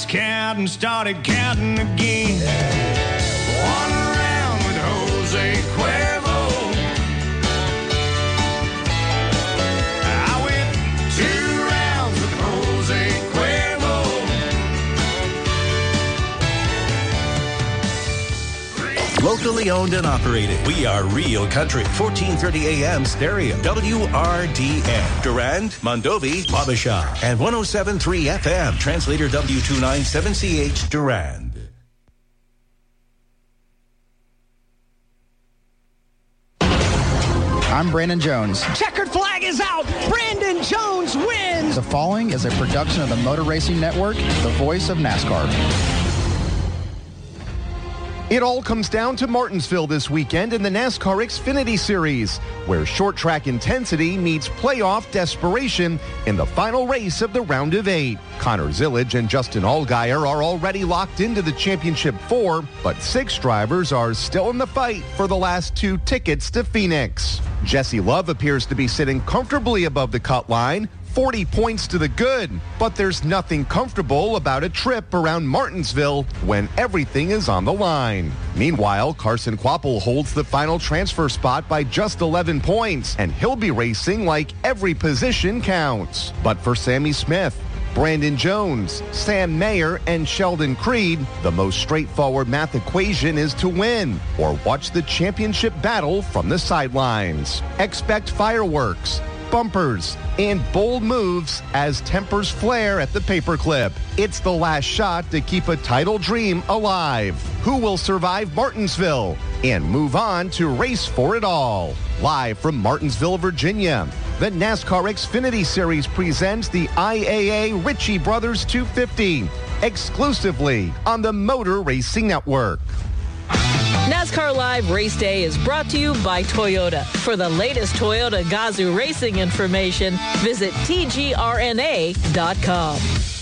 lost count and started counting again. One round with Jose Cuervo. I went 2 rounds with Jose Cuervo. Locally owned and operated. We are Real Country. 1430 AM stereo. WRDN. Durand, Mondovi, Wabasha. And 107.3 FM. Translator W297CH Durand. I'm Brandon Jones. Checkered flag is out. Brandon Jones wins. The following is a production of the Motor Racing Network, the voice of NASCAR. It all comes down to Martinsville this weekend in the NASCAR Xfinity Series, where short track intensity meets playoff desperation in the final race of the round of 8. Connor Zillage and Justin Allgaier are already locked into the Championship 4, but 6 drivers are still in the fight for the last 2 tickets to Phoenix. Jesse Love appears to be sitting comfortably above the cut line, 40 points to the good, but there's nothing comfortable about a trip around Martinsville when everything is on the line. Meanwhile, Carson Kvapil holds the final transfer spot by just 11 points, and he'll be racing like every position counts. But for Sammy Smith, Brandon Jones, Sam Mayer, and Sheldon Creed, the most straightforward math equation is to win or watch the championship battle from the sidelines. Expect fireworks, bumpers, and bold moves as tempers flare at the paperclip. It's the last shot to keep a title dream alive. Who will survive Martinsville and move on to race for it all? Live from Martinsville, Virginia, the NASCAR Xfinity Series presents the IAA Ritchie Brothers 250 exclusively on the Motor Racing Network. NASCAR Live Race Day is brought to you by Toyota. For the latest Toyota Gazoo racing information, visit tgrna.com.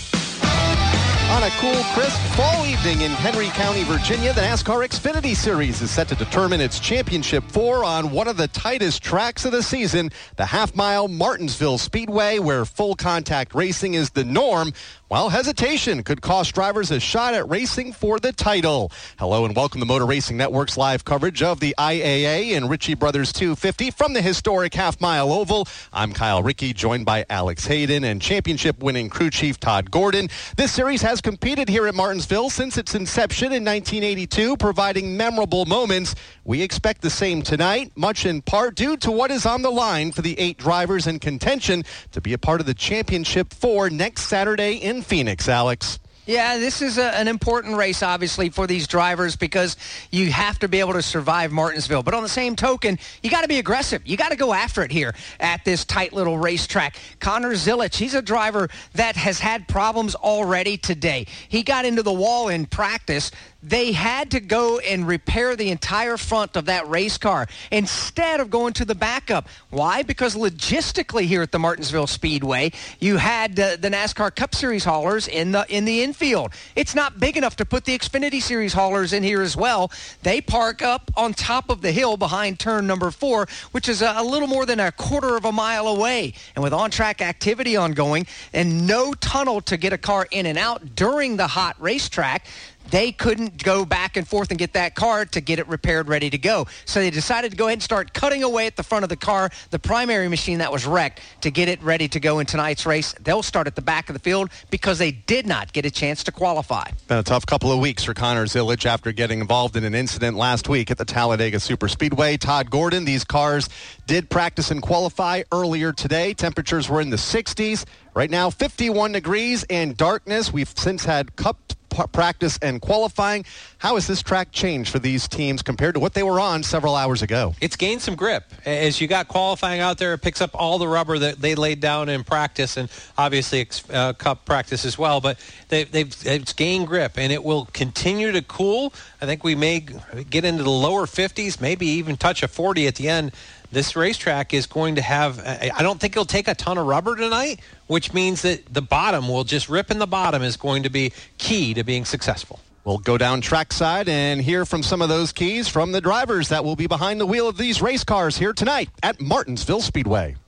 On a cool, crisp fall evening in Henry County, Virginia, the NASCAR Xfinity Series is set to determine its Championship 4 on one of the tightest tracks of the season, the half-mile Martinsville Speedway, where full contact racing is the norm, while hesitation could cost drivers a shot at racing for the title. Hello and welcome to Motor Racing Network's live coverage of the IAA and Ritchie Brothers 250 from the historic half-mile oval. I'm Kyle Rickey, joined by Alex Hayden and championship-winning crew chief Todd Gordon. This series has competed here at Martinsville since its inception in 1982, providing memorable moments. We expect the same tonight, much in part due to what is on the line for the 8 drivers in contention to be a part of the Championship 4 next Saturday in Phoenix, Alex. Yeah, this is an important race, obviously, for these drivers because you have to be able to survive Martinsville. But on the same token, you got to be aggressive. You got to go after it here at this tight little racetrack. Connor Zillage, he's a driver that has had problems already today. He got into the wall in practice. They had to go and repair the entire front of that race car instead of going to the backup. Why? Because logistically here at the Martinsville Speedway, you had the NASCAR Cup Series haulers in the infield. It's not big enough to put the Xfinity Series haulers in here as well. They park up on top of the hill behind turn number 4, which is a little more than a quarter of a mile away. And with on-track activity ongoing and no tunnel to get a car in and out during the hot racetrack, they couldn't go back and forth and get that car to get it repaired, ready to go. So they decided to go ahead and start cutting away at the front of the car, the primary machine that was wrecked, to get it ready to go in tonight's race. They'll start at the back of the field because they did not get a chance to qualify. Been a tough couple of weeks for Connor Zillage after getting involved in an incident last week at the Talladega Superspeedway. Todd Gordon, these cars did practice and qualify earlier today. Temperatures were in the 60s. Right now, 51 degrees and darkness. We've since had Cup practice and qualifying. How has this track changed for these teams compared to what they were on several hours ago? It's gained some grip. As you got qualifying out there, it picks up all the rubber that they laid down in practice and obviously Cup practice as well. But it's gained grip, and it will continue to cool. I think we may get into the lower 50s, maybe even touch a 40 at the end. This racetrack is going to have, I don't think it'll take a ton of rubber tonight, which means that the bottom will just rip in the bottom is going to be key to being successful. We'll go down trackside and hear from some of those keys from the drivers that will be behind the wheel of these race cars here tonight at Martinsville Speedway.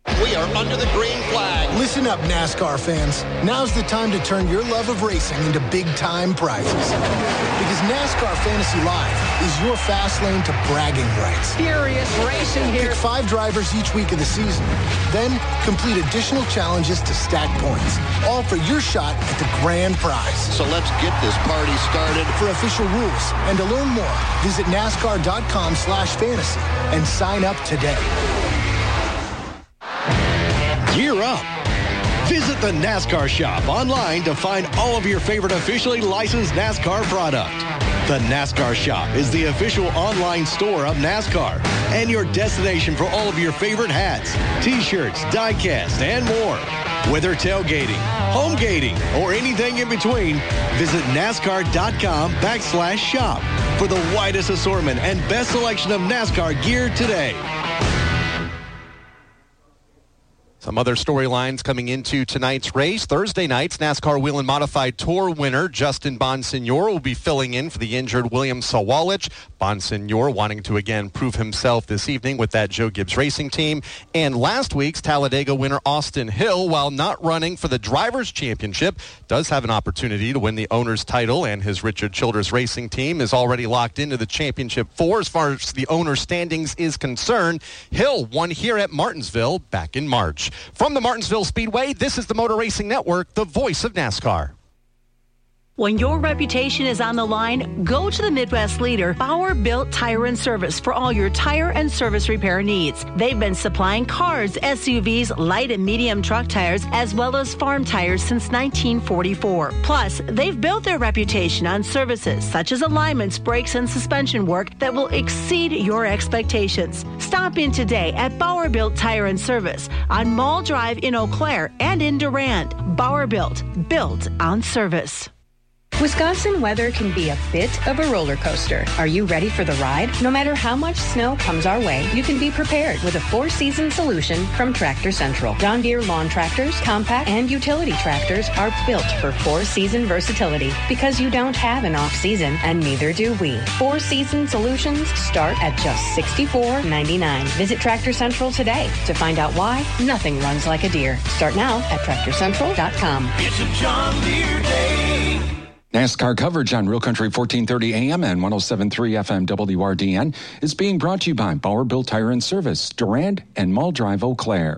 We are under the green flag. Listen up, NASCAR fans. Now's the time to turn your love of racing into big-time prizes. Because NASCAR Fantasy Live is your fast lane to bragging rights. Furious racing here. Pick 5 drivers each week of the season. Then complete additional challenges to stack points. All for your shot at the grand prize. So let's get this party started. For official rules and to learn more, visit NASCAR.com/fantasy and sign up today. Gear up. Visit the NASCAR shop online to find all of your favorite officially licensed NASCAR product. The NASCAR shop is the official online store of NASCAR and your destination for all of your favorite hats, t-shirts, die-cast, and more. Whether tailgating, home gating, or anything in between, visit NASCAR.com/shop for the widest assortment and best selection of NASCAR gear today. Some other storylines coming into tonight's race. Thursday night's NASCAR Wheel and Modified Tour winner Justin Bonsignor will be filling in for the injured William Sawalich. Bonsignor wanting to again prove himself this evening with that Joe Gibbs Racing team. And last week's Talladega winner Austin Hill, while not running for the Drivers' Championship, does have an opportunity to win the owner's title, and his Richard Childress Racing team is already locked into the Championship 4 as far as the owner's standings is concerned. Hill won here at Martinsville back in March. From the Martinsville Speedway, this is the Motor Racing Network, the voice of NASCAR. When your reputation is on the line, go to the Midwest leader, Bauer Built Tire and Service, for all your tire and service repair needs. They've been supplying cars, SUVs, light and medium truck tires, as well as farm tires since 1944. Plus, they've built their reputation on services such as alignments, brakes, and suspension work that will exceed your expectations. Stop in today at Bauer Built Tire and Service on Mall Drive in Eau Claire and in Durand. Bauer Built on service. Wisconsin weather can be a bit of a roller coaster. Are you ready for the ride? No matter how much snow comes our way, you can be prepared with a 4-season solution from Tractor Central. John Deere lawn tractors, compact, and utility tractors are built for 4-season versatility because you don't have an off-season, and neither do we. 4-season solutions start at just $64.99. Visit Tractor Central today to find out why nothing runs like a Deere. Start now at TractorCentral.com. It's a John Deere day. NASCAR coverage on Real Country 1430 AM and 107.3 FM WRDN is being brought to you by Bauer Built Tire and Service, Durand and Mall Drive, Eau Claire.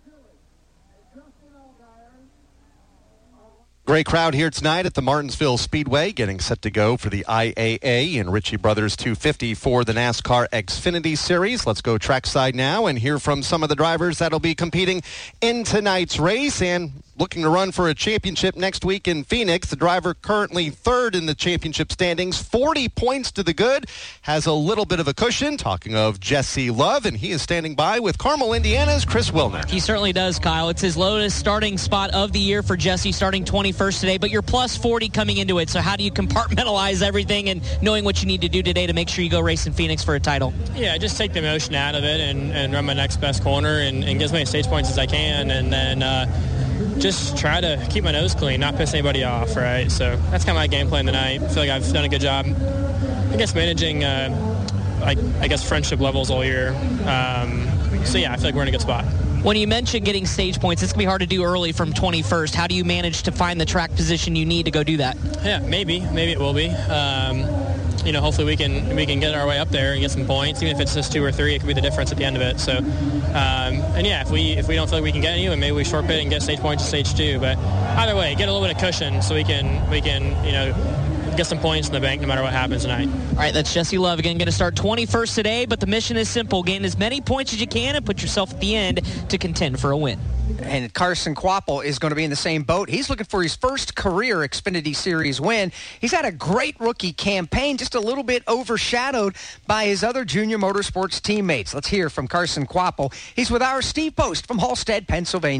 Great crowd here tonight at the Martinsville Speedway, getting set to go for the IAA and Ritchie Brothers 250 for the NASCAR Xfinity Series. Let's go trackside now and hear from some of the drivers that'll be competing in tonight's race and looking to run for a championship next week in Phoenix. The driver currently third in the championship standings, 40 points to the good, has a little bit of a cushion. Talking of Jesse Love, and he is standing by with Carmel, Indiana's Chris Wilner. He certainly does, Kyle. It's his lowest starting spot of the year for Jesse, starting 21st today, but you're plus 40 coming into it. So how do you compartmentalize everything and knowing what you need to do today to make sure you go race in Phoenix for a title? Yeah, just take the emotion out of it and run my next best corner and get as many stage points as I can, and then just try to keep my nose clean, not piss anybody off, right? So that's kind of my game plan tonight. I feel like I've done a good job, I guess, managing, I guess, friendship levels all year. So, yeah, I feel like we're in a good spot. When you mentioned getting stage points, it's going to be hard to do early from 21st. How do you manage to find the track position you need to go do that? Yeah, maybe it will be. Hopefully we can get our way up there and get some points. Even if it's just 2 or 3, it could be the difference at the end of it. So, if we don't feel like we can get any, maybe we short bid and get stage points to stage 2. But either way, get a little bit of cushion so we can get some points in the bank no matter what happens tonight. All right, that's Jesse Love again, going to start 21st today, but the mission is simple. Gain as many points as you can and put yourself at the end to contend for a win. And Carson Kvapil is going to be in the same boat. He's looking for his first career Xfinity Series win. He's had a great rookie campaign, just a little bit overshadowed by his other junior motorsports teammates. Let's hear from Carson Kvapil. He's with our Steve Post from Halstead, Pennsylvania.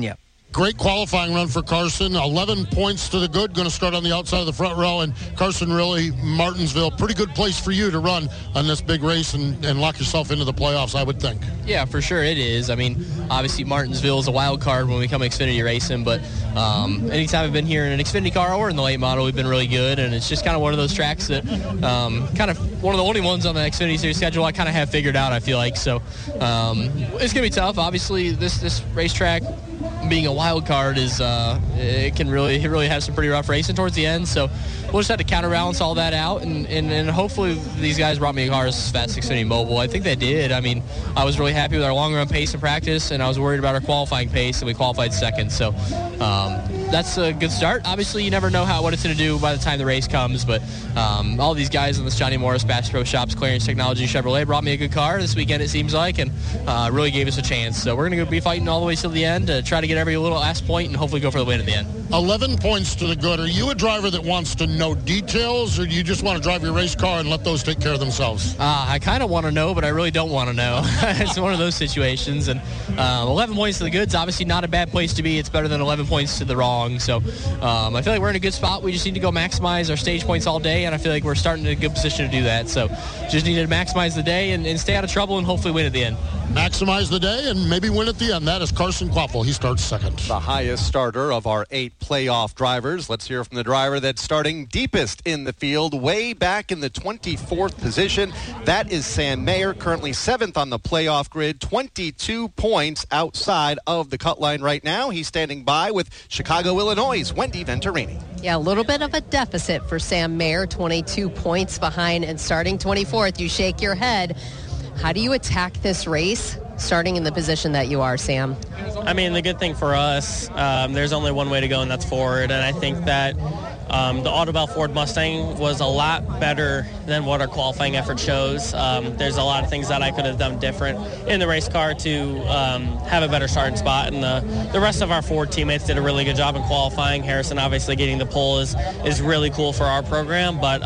Great qualifying run for Carson. 11 points to the good. Going to start on the outside of the front row. And Carson, really, Martinsville, pretty good place for you to run on this big race and lock yourself into the playoffs, I would think. Yeah, for sure it is. I mean, obviously Martinsville is a wild card when we come Xfinity racing, but anytime I've been here in an Xfinity car or in the late model, we've been really good. And it's just kind of one of those tracks that kind of one of the only ones on the Xfinity Series schedule I kind of have figured out, I feel like. So it's going to be tough. Obviously, this racetrack, being a wild card, is it really has some pretty rough racing towards the end. So we'll just have to counterbalance all that out, and hopefully these guys brought me a car as fast as Xfinity Mobile. I think they did. I mean, I was really happy with our long run pace in practice, and I was worried about our qualifying pace, and we qualified second. So that's a good start. Obviously, you never know what it's going to do by the time the race comes, but all these guys in this Johnny Morris Bass Pro Shops, Clarence Technology Chevrolet, brought me a good car this weekend, it seems like, and really gave us a chance. So we're going to be fighting all the way till the end to try to get every little last point and hopefully go for the win at the end. 11 points to the good. Are you a driver that wants to know details, or do you just want to drive your race car and let those take care of themselves? I kind of want to know, but I really don't want to know. It's one of those situations. And 11 points to the good is obviously not a bad place to be. It's better than 11 points to the wrong. So I feel like we're in a good spot. We just need to go maximize our stage points all day, and I feel like we're starting in a good position to do that. So just need to maximize the day and stay out of trouble and hopefully win at the end. Maximize the day and maybe win at the end. That is Carson Kvapil. He starts second. The highest starter of our 8 playoff drivers. Let's hear from the driver that's starting deepest in the field, way back in the 24th position. That is Sam Mayer, currently 7th on the playoff grid, 22 points outside of the cut line right now. He's standing by with Chicago, Illinois' Wendy Venturini. Yeah, a little bit of a deficit for Sam Mayer, 22 points behind and starting 24th. You shake your head. How do you attack this race starting in the position that you are, Sam? I mean, the good thing for us, there's only one way to go, and that's forward. And I think that the Audubon Ford Mustang was a lot better than what our qualifying effort shows. There's a lot of things that I could have done different in the race car to have a better starting spot. And the rest of our Ford teammates did a really good job in qualifying. Harrison obviously getting the pole is really cool for our program. But,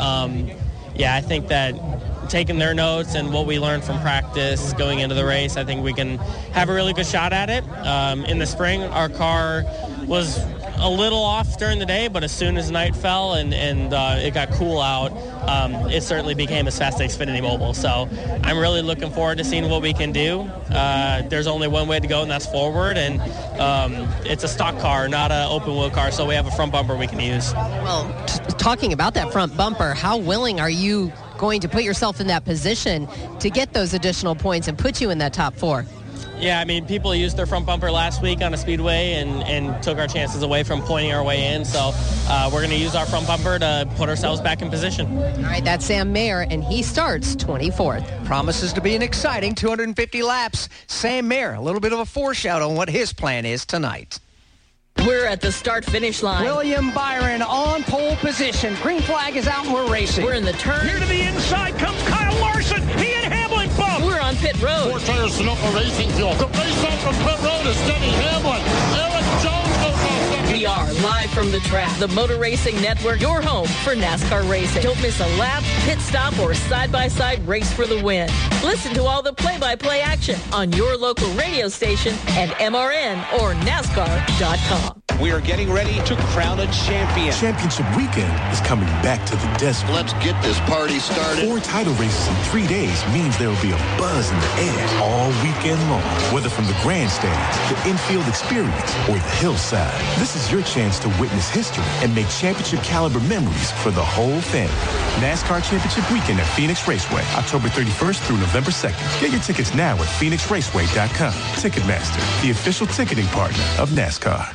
yeah, I think that taking their notes and what we learned from practice going into the race, I think we can have a really good shot at it. In the spring, our car was a little off during the day, but as soon as night fell and it got cool out, it certainly became as fast as Xfinity Mobile. So I'm really looking forward to seeing what we can do. There's only one way to go, and that's forward, and it's a stock car, not an open wheel car, so we have a front bumper we can use. Well, talking about that front bumper, how willing are you going to put yourself in that position to get those additional points and put you in that top 4? Yeah, I mean, people used their front bumper last week on a speedway and took our chances away from pointing our way in. So we're going to use our front bumper to put ourselves back in position. All right, that's Sam Mayer, and he starts 24th. Promises to be an exciting 250 laps. Sam Mayer, a little bit of a foreshadow on what his plan is tonight. We're at the start-finish line. William Byron on pole position. Green flag is out and we're racing. We're in the turn. Here to the inside comes Kyle Larson. He and Hamlin bump. We're on pit road. 4 tires Sunoco Racing Fuel. The race out from pit road is Denny Hamlin. Eric Jones goes off second. We are live from the track. The Motor Racing Network, your home for NASCAR racing. Don't miss a lap, pit stop, or side-by-side race for the win. Listen to all the play-by-play action on your local radio station and MRN or NASCAR.com. We are getting ready to crown a champion. Championship weekend is coming back to the desert. Let's get this party started. 4 title races in 3 days means there will be a buzz in the air all weekend long. Whether from the grandstands, the infield experience, or the hillside, this is your chance to witness history and make championship caliber memories for the whole family. NASCAR Championship Weekend at Phoenix Raceway, October 31st through November 2nd. Get your tickets now at PhoenixRaceway.com. Ticketmaster, the official ticketing partner of NASCAR.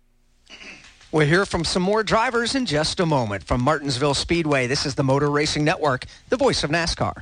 We'll hear from some more drivers in just a moment. From Martinsville Speedway, this is the Motor Racing Network, the voice of NASCAR.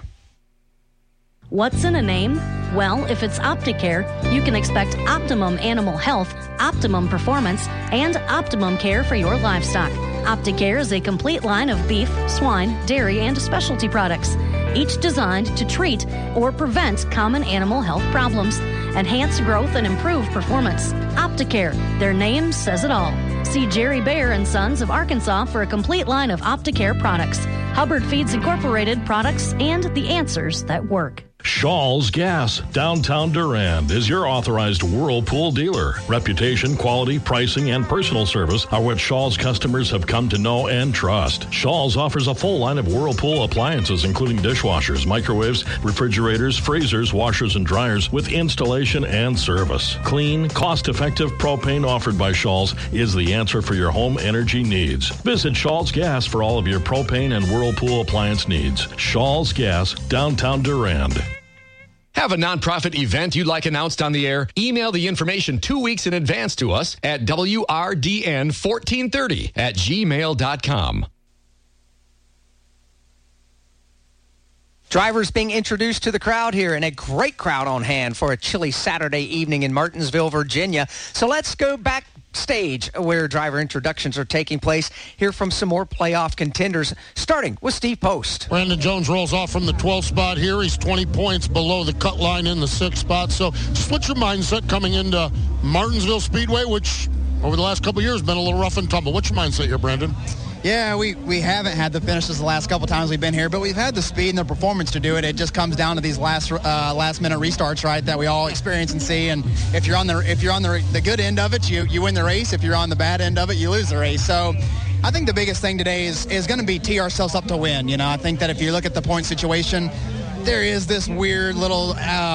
What's in a name? Well, if it's Opticare, you can expect optimum animal health, optimum performance, and optimum care for your livestock. Opticare is a complete line of beef, swine, dairy, and specialty products, each designed to treat or prevent common animal health problems, enhance growth, and improve performance. Opticare, their name says it all. See Jerry Baer and Sons of Arkansas for a complete line of Opticare products, Hubbard Feeds Incorporated products, and the answers that work. Shaw's Gas, downtown Durand, is your authorized Whirlpool dealer. Reputation, quality, pricing, and personal service are what Shaw's customers have come to know and trust. Shaw's offers a full line of Whirlpool appliances, including dishwashers, microwaves, refrigerators, freezers, washers, and dryers, with installation and service. Clean, cost-effective propane offered by Shaw's is the answer for your home energy needs. Visit Shaw's Gas for all of your propane and Whirlpool appliance needs. Shaw's Gas, downtown Durand. Have a nonprofit event you'd like announced on the air? Email the information 2 weeks in advance to us at wrdn1430@gmail.com. Drivers being introduced to the crowd here, and a great crowd on hand for a chilly Saturday evening in Martinsville, Virginia. So let's go backstage where driver introductions are taking place. Hear from some more playoff contenders, starting with Steve Post. Brandon Jones rolls off from the 12th spot here. He's 20 points below the cut line in the 6th spot. So just what's your mindset coming into Martinsville Speedway, which over the last couple of years has been a little rough and tumble? What's your mindset here, Brandon? Yeah, we haven't had the finishes the last couple times we've been here, but we've had the speed and the performance to do it. It just comes down to these last minute restarts, right, that we all experience and see. And if you're on the good end of it, you win the race. If you're on the bad end of it, you lose the race. So I think the biggest thing today is going to be tee ourselves up to win. You know, I think that if you look at the point situation, there is this weird little,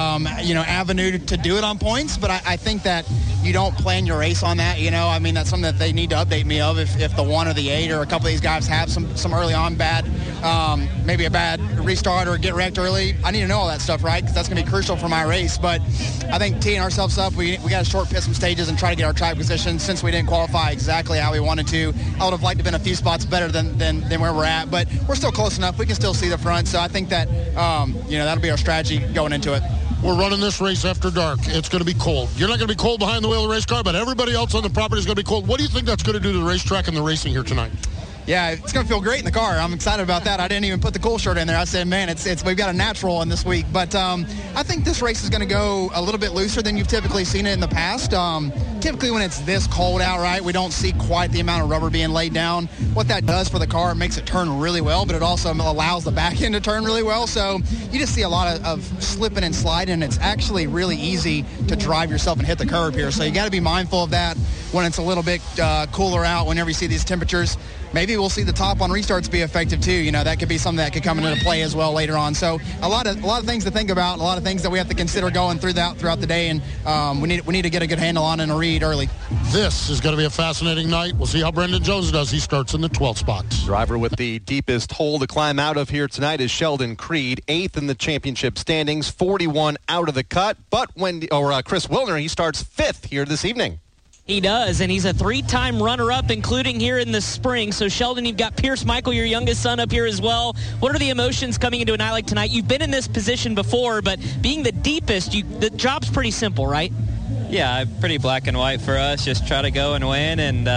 avenue to do it on points, but I think that you don't plan your race on that. You know, I mean, that's something that they need to update me of if the 1 or the 8 or a couple of these guys have some early on bad, maybe a bad restart or get wrecked early. I need to know all that stuff, right? Because that's going to be crucial for my race. But I think teeing ourselves up, we got to short pit some stages and try to get our track position. Since we didn't qualify exactly how we wanted to, I would have liked to have been a few spots better than where we're at. But we're still close enough. We can still see the front. So I think that, that'll be our strategy going into it. We're running this race after dark. It's going to be cold. You're not going to be cold behind the wheel of the race car, but everybody else on the property is going to be cold. What do you think that's going to do to the racetrack and the racing here tonight? Yeah, it's going to feel great in the car. I'm excited about that. I didn't even put the cool shirt in there. I said, man, we've got a natural in this week. But I think this race is going to go a little bit looser than you've typically seen it in the past. Typically when it's this cold out, right, we don't see quite the amount of rubber being laid down. What that does for the car, it makes it turn really well, but it also allows the back end to turn really well. So you just see a lot of slipping and sliding, and it's actually really easy to drive yourself and hit the curb here. So you got to be mindful of that when it's a little bit cooler out, whenever you see these temperatures. Maybe we'll see the top on restarts be effective too. You know, that could be something that could come into play as well later on. So a lot of things to think about, a lot of things that we have to consider going throughout the day, and we need to get a good handle on and a read early. This is going to be a fascinating night. We'll see how Brendan Jones does. He starts in the 12th spot. Driver with the deepest hole to climb out of here tonight is Sheldon Creed, 8th in the championship standings, 41 out of the cut. But Chris Wilner, he starts 5th here this evening. He does, and he's a 3-time runner-up, including here in the spring. So, Sheldon, you've got Pierce Michael, your youngest son, up here as well. What are the emotions coming into a night like tonight? You've been in this position before, but being the deepest, the job's pretty simple, right? Yeah, pretty black and white for us. Just try to go and win, and,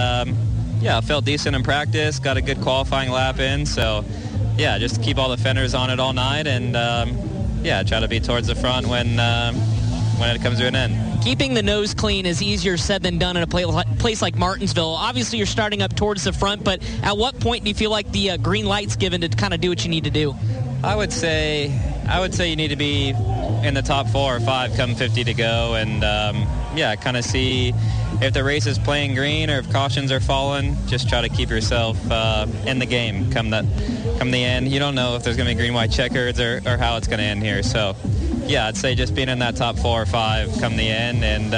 I felt decent in practice, got a good qualifying lap in. So, just keep all the fenders on it all night, and, try to be towards the front when it comes to an end. Keeping the nose clean is easier said than done in a place like Martinsville. Obviously, you're starting up towards the front, but at what point do you feel like the green light's given to kind of do what you need to do? I would say you need to be in the top 4 or 5 come 50 to go, and kind of see if the race is playing green or if cautions are falling. Just try to keep yourself in the game come the end. You don't know if there's going to be green white checkers or how it's going to end here. So I'd say just being in that top 4 or 5 come the end, and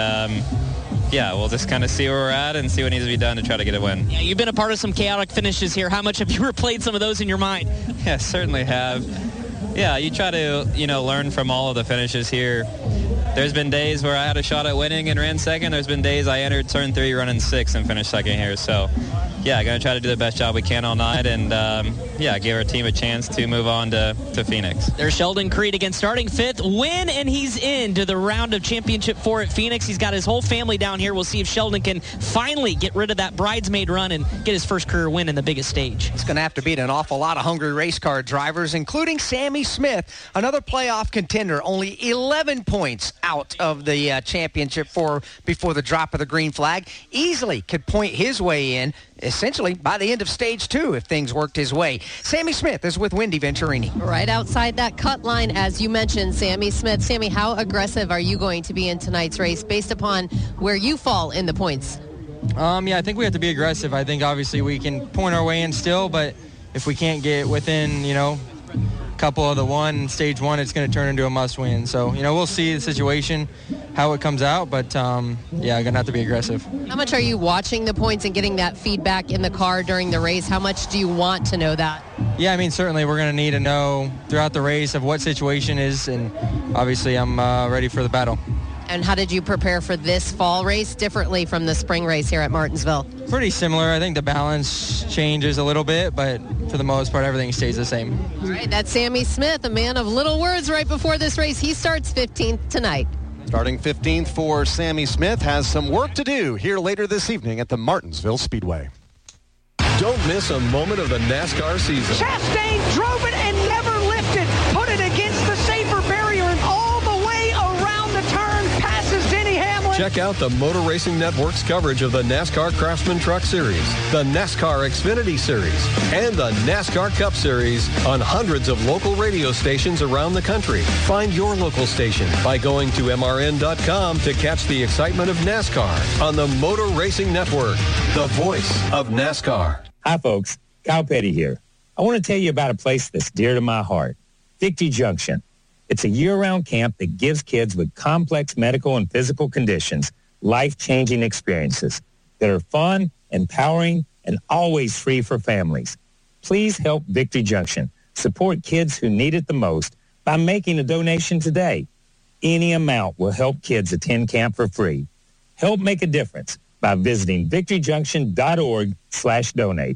we'll just kind of see where we're at and see what needs to be done to try to get a win. Yeah, you've been a part of some chaotic finishes here. How much have you replayed some of those in your mind? Yeah, certainly have. Yeah, you try to, learn from all of the finishes here. There's been days where I had a shot at winning and ran second. There's been days I entered turn 3 running 6 and finished second here. So, going to try to do the best job we can all night and, give our team a chance to move on to Phoenix. There's Sheldon Creed again, starting 5th. Win, and he's into the round of Championship 4 at Phoenix. He's got his whole family down here. We'll see if Sheldon can finally get rid of that bridesmaid run and get his first career win in the biggest stage. It's going to have to beat an awful lot of hungry race car drivers, including Sammy Smith, another playoff contender, only 11 points out of the Championship 4 before the drop of the green flag. Easily could point his way in essentially by the end of stage 2 if things worked his way. Sammy Smith is with Wendy Venturini. Right outside that cut line, as you mentioned, Sammy Smith. Sammy, how aggressive are you going to be in tonight's race based upon where you fall in the points? Yeah, I think we have to be aggressive. I think obviously we can point our way in still, but if we can't get within, a couple of the stage 1, it's going to turn into a must-win. So, we'll see the situation, how it comes out, but going to have to be aggressive. How much are you watching the points and getting that feedback in the car during the race? How much do you want to know that? Yeah, certainly we're going to need to know throughout the race of what situation is, and obviously I'm ready for the battle. And how did you prepare for this fall race differently from the spring race here at Martinsville? Pretty similar. I think the balance changes a little bit, but for the most part, everything stays the same. All right, that's Sammy Smith, a man of little words right before this race. He starts 15th tonight. Starting 15th for Sammy Smith, has some work to do here later this evening at the Martinsville Speedway. Don't miss a moment of the NASCAR season. Chastain drove it and never lifted. Put it against the safer barrier and all the way around the turn, passes Denny Hamlin. Check out the Motor Racing Network's coverage of the NASCAR Craftsman Truck Series, the NASCAR Xfinity Series, and the NASCAR Cup Series on hundreds of local radio stations around the country. Find your local station by going to MRN.com to catch the excitement of NASCAR on the Motor Racing Network, the voice of NASCAR. Hi, folks. Kyle Petty here. I want to tell you about a place that's dear to my heart, Victory Junction. It's a year-round camp that gives kids with complex medical and physical conditions life-changing experiences that are fun, empowering, and always free for families. Please help Victory Junction support kids who need it the most by making a donation today. Any amount will help kids attend camp for free. Help make a difference by visiting victoryjunction.org/donate.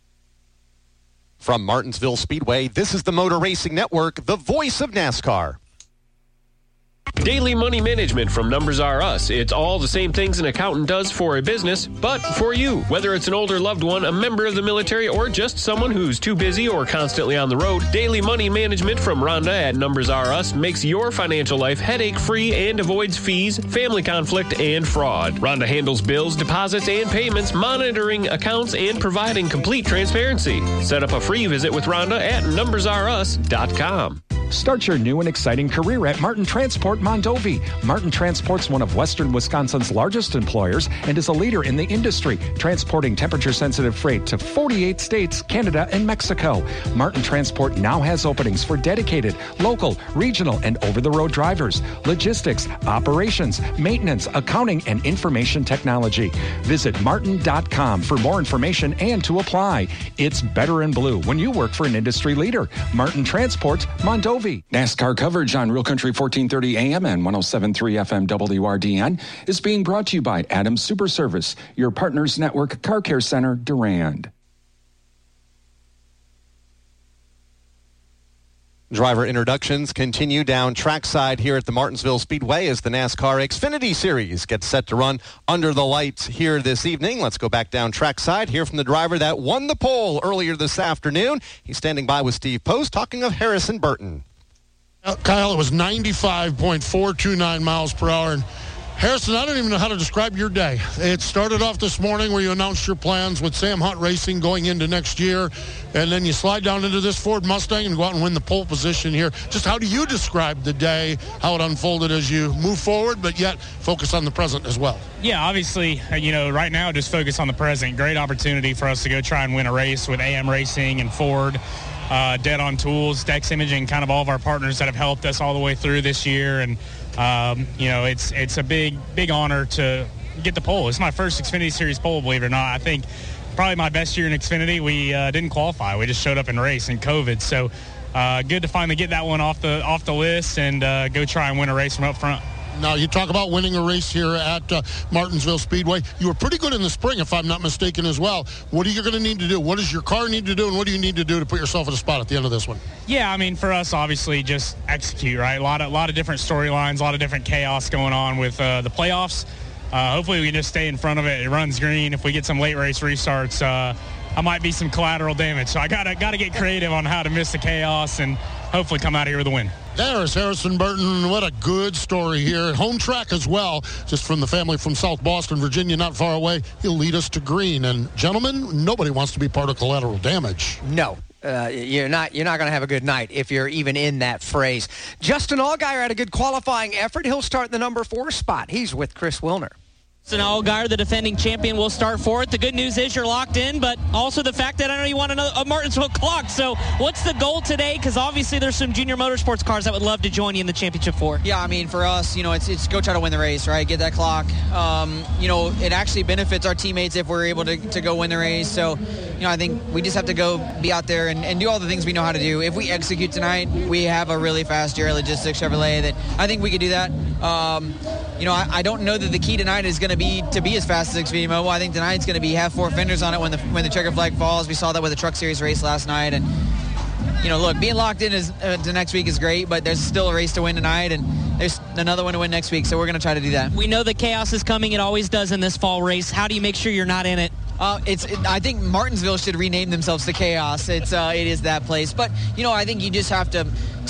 From Martinsville Speedway, this is the Motor Racing Network, the voice of NASCAR. Daily money management from Numbers R Us. It's all the same things an accountant does for a business, but for you. Whether it's an older loved one, a member of the military, or just someone who's too busy or constantly on the road, daily money management from Rhonda at Numbers R Us makes your financial life headache-free and avoids fees, family conflict, and fraud. Rhonda handles bills, deposits, and payments, monitoring accounts, and providing complete transparency. Set up a free visit with Rhonda at numbersrus.com. Start your new and exciting career at Martin Transport Mondovi. Martin Transport's one of Western Wisconsin's largest employers and is a leader in the industry, transporting temperature-sensitive freight to 48 states, Canada, and Mexico. Martin Transport now has openings for dedicated, local, regional, and over-the-road drivers, logistics, operations, maintenance, accounting, and information technology. Visit martin.com for more information and to apply. It's better in blue when you work for an industry leader. Martin Transport Mondovi. NASCAR coverage on Real Country 1430 AM and 107.3 FM WRDN is being brought to you by Adams Super Service, your partners network car care center, Durand. Driver introductions continue down trackside here at the Martinsville Speedway as the NASCAR Xfinity Series gets set to run under the lights here this evening. Let's go back down trackside, hear from the driver that won the pole earlier this afternoon. He's standing by with Steve Post talking of Harrison Burton. Kyle, it was 95.429 miles per hour. And Harrison, I don't even know how to describe your day. It started off this morning where you announced your plans with Sam Hunt Racing going into next year, and then you slide down into this Ford Mustang and go out and win the pole position here. Just how do you describe the day, how it unfolded as you move forward, but yet focus on the present as well? Yeah, obviously, right now just focus on the present. Great opportunity for us to go try and win a race with AM Racing and Ford. Dead on Tools, Dex Imaging, kind of all of our partners that have helped us all the way through this year. And, it's a big honor to get the pole. It's my first Xfinity Series pole, believe it or not. I think probably my best year in Xfinity. We didn't qualify. We just showed up and raced in COVID. So good to finally get that one off the list and go try and win a race from up front. Now, you talk about winning a race here at Martinsville Speedway. You were pretty good in the spring, if I'm not mistaken, as well. What are you going to need to do? What does your car need to do, and what do you need to do to put yourself in a spot at the end of this one? Yeah, for us, obviously, just execute, right? A lot of different storylines, a lot of different chaos going on with the playoffs. Hopefully, we can just stay in front of it. It runs green. If we get some late race restarts, I might be some collateral damage. So I gotta get creative on how to miss the chaos and hopefully come out here with a win. There's Harrison Burton. What a good story here. Home track as well, just from the family from South Boston, Virginia, not far away. He'll lead us to green. And gentlemen, nobody wants to be part of collateral damage. No. You're not going to have a good night if you're even in that phrase. Justin Allgaier had a good qualifying effort. He'll start in the number 4 spot. He's with Chris Wilner. Allgaier, the defending champion, will start fourth. The good news is you're locked in, but also the fact that I know you want a Martinsville clock. So what's the goal today? Because obviously there's some junior motorsports cars that would love to join you in the championship 4. Yeah, I mean, for us, it's go try to win the race, right? Get that clock. It actually benefits our teammates if we're able to go win the race. So, I think we just have to go be out there and do all the things we know how to do. If we execute tonight, we have a really fast Jerry Logistics Chevrolet that I think we could do that. I don't know that the key tonight is going to be as fast as Xfinity Mobile. I think tonight's going to be have 4 fenders on it when the checker flag falls. We saw that with the Truck Series race last night. And, look, being locked in to next week is great, but there's still a race to win tonight, and there's another one to win next week, so we're going to try to do that. We know that chaos is coming. It always does in this fall race. How do you make sure you're not in it? I think Martinsville should rename themselves to Chaos. It is that place. But, I think you just have to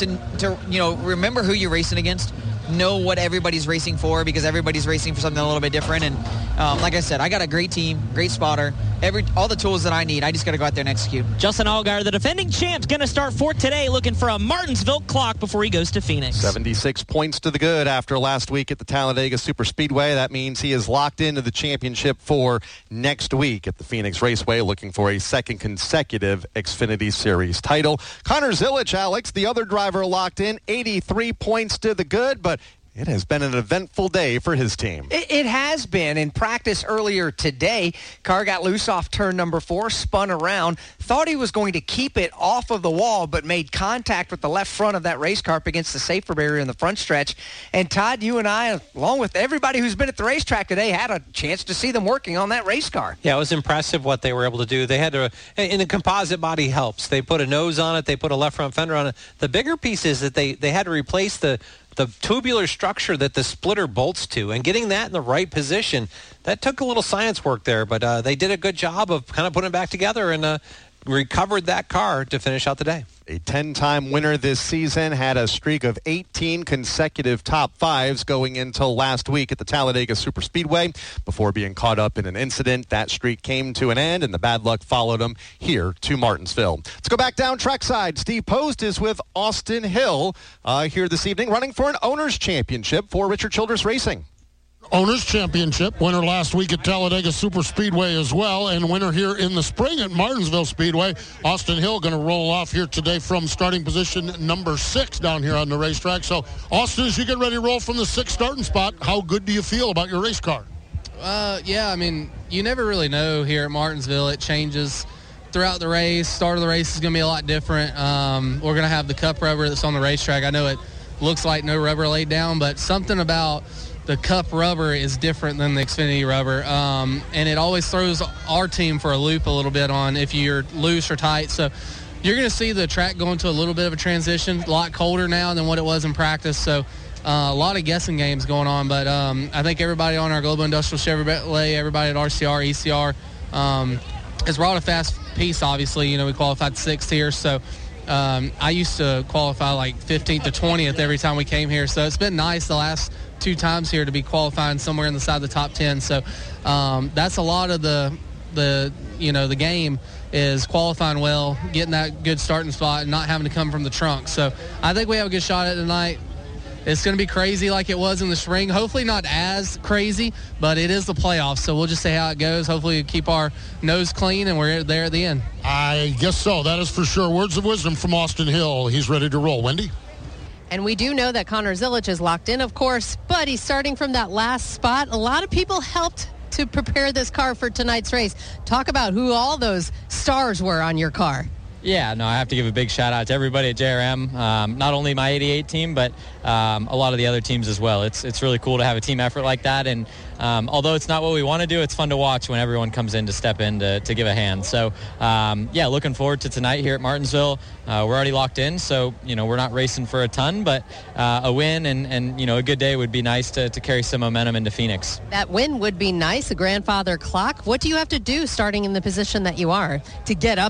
remember who you're racing against. Know what everybody's racing for, because everybody's racing for something a little bit different. And like I said, I got a great team, great spotter, all the tools that I need. I just got to go out there and execute. Justin Allgaier, the defending champ's going to start fourth today, looking for a Martinsville clock before he goes to Phoenix. 76 points to the good after last week at the Talladega Superspeedway. That means he is locked into the championship for next week at the Phoenix Raceway, looking for a second consecutive Xfinity Series title. Connor Zilich, Alex, the other driver, locked in, 83 points to the good, but it has been an eventful day for his team. It has been. In practice earlier today, car got loose off turn number 4, spun around, thought he was going to keep it off of the wall, but made contact with the left front of that race car up against the safer barrier in the front stretch. And Todd, you and I, along with everybody who's been at the racetrack today, had a chance to see them working on that race car. Yeah, it was impressive what they were able to do. They had to, and the composite body helps. They put a nose on it. They put a left front fender on it. The bigger piece is that they had to replace the tubular structure that the splitter bolts to, and getting that in the right position, that took a little science work there, but they did a good job of kind of putting it back together and recovered that car to finish out the day. A 10-time winner this season, had a streak of 18 consecutive top 5s going until last week at the Talladega Superspeedway. Before being caught up in an incident, that streak came to an end, and the bad luck followed him here to Martinsville. Let's go back down trackside. Steve Post is with Austin Hill here this evening, running for an Owners Championship for Richard Childress Racing. Owners Championship, winner last week at Talladega Superspeedway as well, and winner here in the spring at Martinsville Speedway. Austin Hill going to roll off here today from starting position number 6 down here on the racetrack. So, Austin, as you get ready to roll from the 6th starting spot, how good do you feel about your race car? Yeah, I mean, you never really know here at Martinsville. It changes throughout the race. Start of the race is going to be a lot different. We're going to have the cup rubber that's on the racetrack. I know it looks like no rubber laid down, but something about the cup rubber is different than the Xfinity rubber, and it always throws our team for a loop a little bit on if you're loose or tight. So you're going to see the track go into a little bit of a transition, a lot colder now than what it was in practice. So a lot of guessing games going on, but I think everybody on our Global Industrial Chevrolet, everybody at RCR, ECR, has brought a fast piece, obviously. We qualified 6th here, so I used to qualify like 15th to 20th every time we came here. So it's been nice the last 2 times here to be qualifying somewhere in the side of the top 10. So that's a lot of the game is qualifying well, getting that good starting spot, and not having to come from the trunk. So I think we have a good shot at it tonight. It's going to be crazy like it was in the spring. Hopefully not as crazy, but it is the playoffs, so we'll just see how it goes. Hopefully we keep our nose clean, and we're there at the end. I guess so. That is for sure. Words of wisdom from Austin Hill. He's ready to roll. Wendy? And we do know that Connor Zilich is locked in, of course, but he's starting from that last spot. A lot of people helped to prepare this car for tonight's race. Talk about who all those stars were on your car. Yeah, no, I have to give a big shout out to everybody at JRM, not only my 88 team, but a lot of the other teams as well. It's really cool to have a team effort like that, and although it's not what we want to do, it's fun to watch when everyone comes in to step in to give a hand. So, yeah, looking forward to tonight here at Martinsville. We're already locked in, so, we're not racing for a ton, but a win and a good day would be nice to carry some momentum into Phoenix. That win would be nice, a grandfather clock. What do you have to do starting in the position that you are to get up there?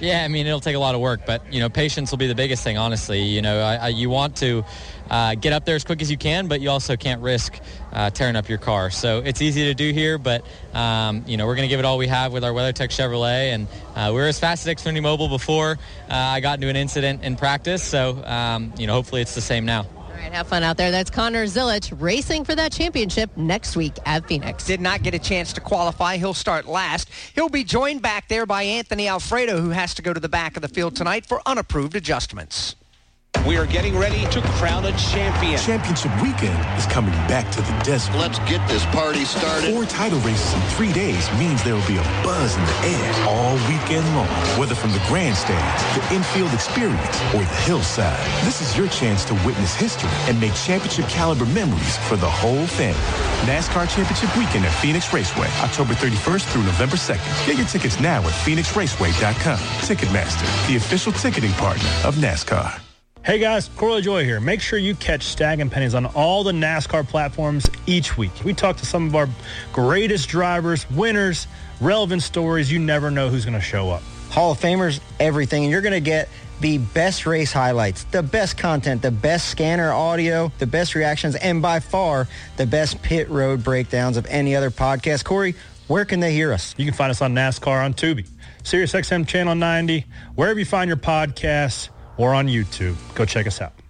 Yeah, I mean, it'll take a lot of work, but, patience will be the biggest thing, honestly. You want to get up there as quick as you can, but you also can't risk tearing up your car. So it's easy to do here, but, we're going to give it all we have with our WeatherTech Chevrolet, and we were as fast as Xfinity Mobile before I got into an incident in practice, so, hopefully it's the same now. All right, have fun out there. That's Connor Zilic racing for that championship next week at Phoenix. Did not get a chance to qualify. He'll start last. He'll be joined back there by Anthony Alfredo, who has to go to the back of the field tonight for unapproved adjustments. We are getting ready to crown a champion. Championship weekend is coming back to the desert. Let's get this party started. 4 title races in 3 days means there will be a buzz in the air all weekend long. Whether from the grandstands, the infield experience, or the hillside, this is your chance to witness history and make championship caliber memories for the whole family. NASCAR Championship Weekend at Phoenix Raceway, October 31st through November 2nd. Get your tickets now at PhoenixRaceway.com. Ticketmaster, the official ticketing partner of NASCAR. Hey guys, Corley Joy here. Make sure you catch Stag and Pennies on all the NASCAR platforms each week. We talk to some of our greatest drivers, winners, relevant stories. You never know who's going to show up. Hall of Famers, everything. And you're going to get the best race highlights, the best content, the best scanner audio, the best reactions, and by far the best pit road breakdowns of any other podcast. Corey, where can they hear us? You can find us on NASCAR on Tubi, SiriusXM Channel 90, wherever you find your podcasts, or on YouTube. Go check us out.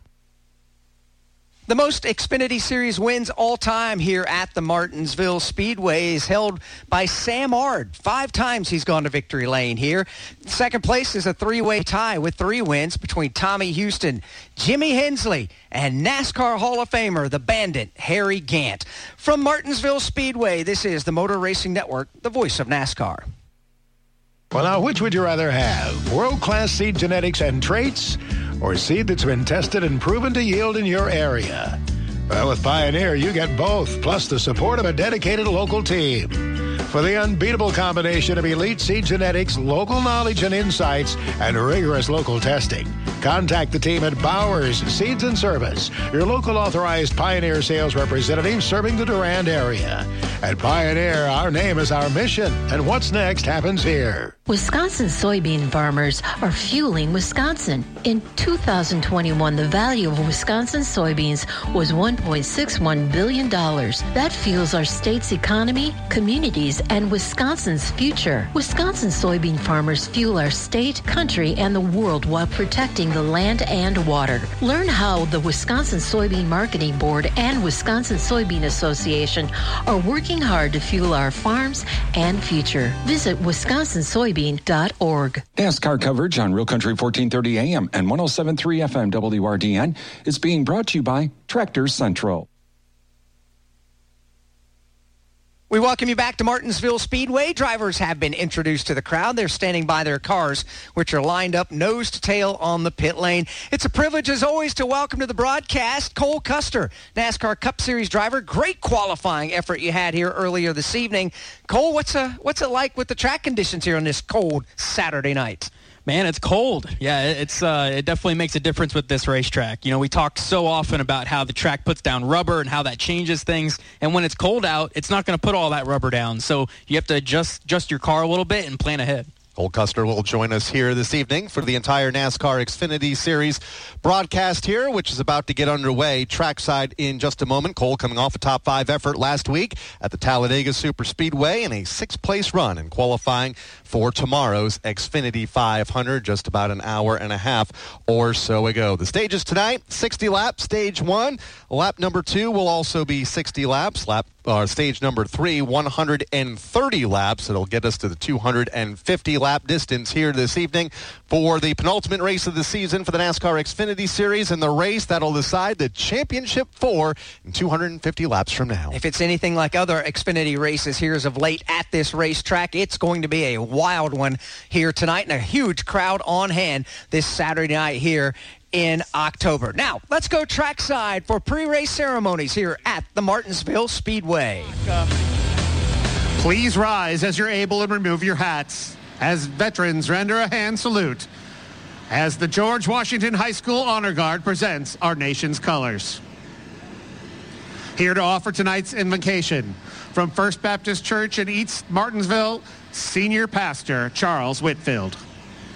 The most Xfinity Series wins all time here at the Martinsville Speedway is held by Sam Ard. 5 times he's gone to victory lane here. Second place is a 3-way tie with 3 wins between Tommy Houston, Jimmy Hensley, and NASCAR Hall of Famer, the Bandit, Harry Gant. From Martinsville Speedway, this is the Motor Racing Network, the voice of NASCAR. Well, now, which would you rather have? World-class seed genetics and traits, or seed that's been tested and proven to yield in your area? Well, with Pioneer, you get both, plus the support of a dedicated local team. For the unbeatable combination of elite seed genetics, local knowledge and insights, and rigorous local testing, contact the team at Bowers Seeds and Service, your local authorized Pioneer sales representative serving the Durand area. At Pioneer, our name is our mission, and what's next happens here. Wisconsin soybean farmers are fueling Wisconsin. In 2021, the value of Wisconsin soybeans was $1.61 billion. That fuels our state's economy, communities, and Wisconsin's future. Wisconsin soybean farmers fuel our state, country, and the world while protecting the land and water. Learn how the Wisconsin Soybean Marketing Board and Wisconsin Soybean Association are working hard to fuel our farms and future. Visit wisconsinsoybean.org. NASCAR coverage on Real Country 1430 AM and 107.3 FM WRDN is being brought to you by Tractor Central. We welcome you back to Martinsville Speedway. Drivers have been introduced to the crowd. They're standing by their cars, which are lined up nose to tail on the pit lane. It's a privilege, as always, to welcome to the broadcast Cole Custer, NASCAR Cup Series driver. Great qualifying effort you had here earlier this evening. Cole, what's it like with the track conditions here on this cold Saturday night? Man, it's cold. Yeah, it definitely makes a difference with this racetrack. We talk so often about how the track puts down rubber and how that changes things. And when it's cold out, it's not going to put all that rubber down. So you have to adjust your car a little bit and plan ahead. Cole Custer will join us here this evening for the entire NASCAR Xfinity Series broadcast here, which is about to get underway trackside in just a moment. Cole coming off a top 5 effort last week at the Talladega Superspeedway and a 6th-place run in qualifying for tomorrow's Xfinity 500, just about an hour and a half or so ago. The stages tonight, 60 laps, stage 1. Lap number 2 will also be 60 laps. Stage number 3, 130 laps. It'll get us to the 250-lap distance here this evening for the penultimate race of the season for the NASCAR Xfinity Series, and the race that'll decide the championship 4 in 250 laps from now. If it's anything like other Xfinity races here as of late at this racetrack, it's going to be a wild one here tonight, and a huge crowd on hand this Saturday night here in October. Now, let's go trackside for pre-race ceremonies here at the Martinsville Speedway. Please rise as you're able and remove your hats as veterans render a hand salute as the George Washington High School Honor Guard presents our nation's colors. Here to offer tonight's invocation from First Baptist Church in East Martinsville, Senior Pastor Charles Whitfield.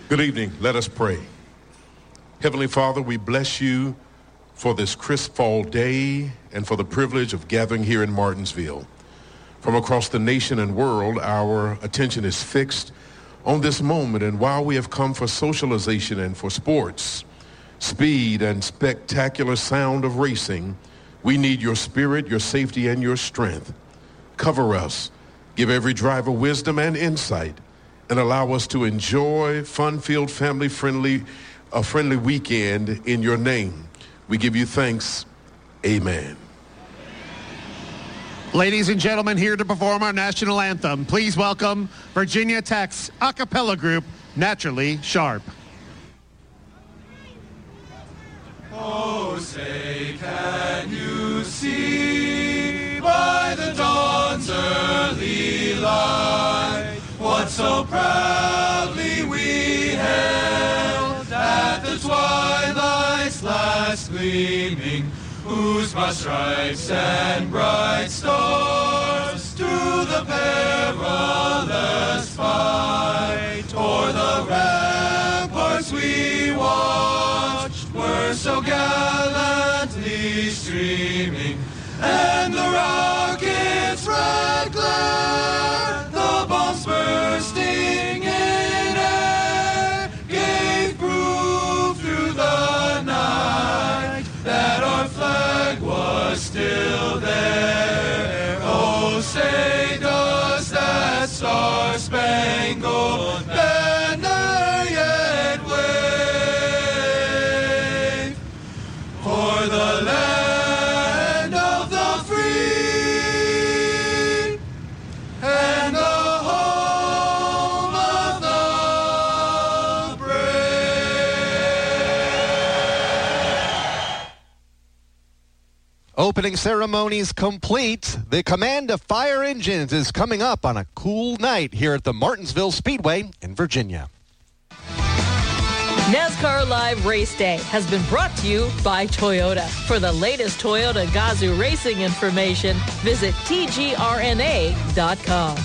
Good evening. Let us pray. Heavenly Father, we bless you for this crisp fall day and for the privilege of gathering here in Martinsville. From across the nation and world, our attention is fixed on this moment, and while we have come for socialization and for sports, speed, and spectacular sound of racing, we need your spirit, your safety, and your strength. Cover us, give every driver wisdom and insight, and allow us to enjoy fun-filled, family-friendly, a friendly weekend in your name. We give you thanks. Amen. Ladies and gentlemen, here to perform our national anthem, please welcome Virginia Tech's a cappella group, Naturally Sharp. Oh, say, can you see by the dawn's early light what so proudly we hailed at the twilight's last gleaming, whose broad stripes and bright stars to the perilous fight o'er the ramparts we watched were so gallantly streaming, and the rocket's red glare, the bombs bursting in air, gave proof through the night that our flag was still there. Oh, say does that star-spangled banner yet wave for the land of the free and the home of the brave. Opening ceremonies complete. The command of fire engines is coming up on a cool night here at the Martinsville Speedway in Virginia. NASCAR Live Race Day has been brought to you by Toyota. For the latest Toyota Gazoo racing information, visit tgrna.com.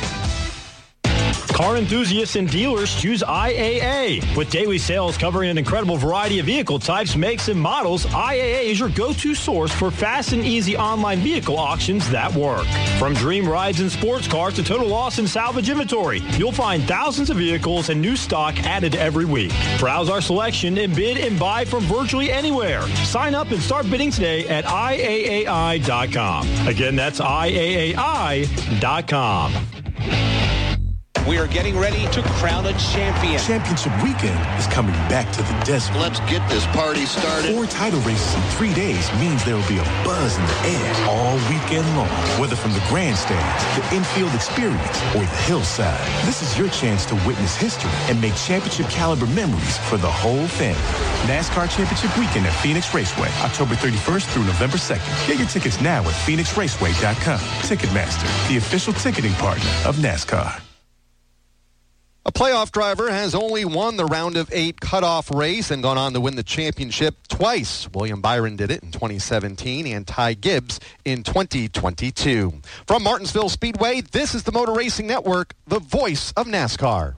Car enthusiasts and dealers choose IAA. With daily sales covering an incredible variety of vehicle types, makes, and models, IAA is your go-to source for fast and easy online vehicle auctions that work. From dream rides and sports cars to total loss and salvage inventory, you'll find thousands of vehicles and new stock added every week. Browse our selection and bid and buy from virtually anywhere. Sign up and start bidding today at IAAI.com. Again, that's IAAI.com. We are getting ready to crown a champion. Championship weekend is coming back to the desert. Let's get this party started. 4 title races in 3 days means there will be a buzz in the air all weekend long. Whether from the grandstands, the infield experience, or the hillside, this is your chance to witness history and make championship caliber memories for the whole family. NASCAR Championship Weekend at Phoenix Raceway, October 31st through November 2nd. Get your tickets now at PhoenixRaceway.com. Ticketmaster, the official ticketing partner of NASCAR. A playoff driver has only won the round of 8 cutoff race and gone on to win the championship twice. William Byron did it in 2017 and Ty Gibbs in 2022. From Martinsville Speedway, this is the Motor Racing Network, the voice of NASCAR.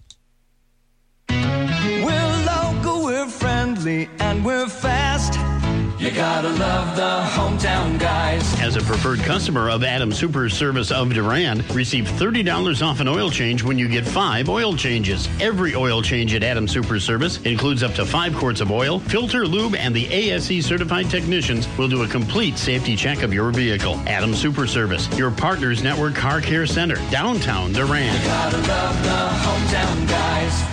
We're local, we're friendly, and we're fast. You gotta love the hometown guys. As a preferred customer of Adam Super Service of Durand, receive $30 off an oil change when you get 5 oil changes. Every oil change at Adam Super Service includes up to 5 quarts of oil, filter, lube, and the ASE certified technicians will do a complete safety check of your vehicle. Adam Super Service, your Partners Network Car Care Center, downtown Durand. You gotta love the hometown guys.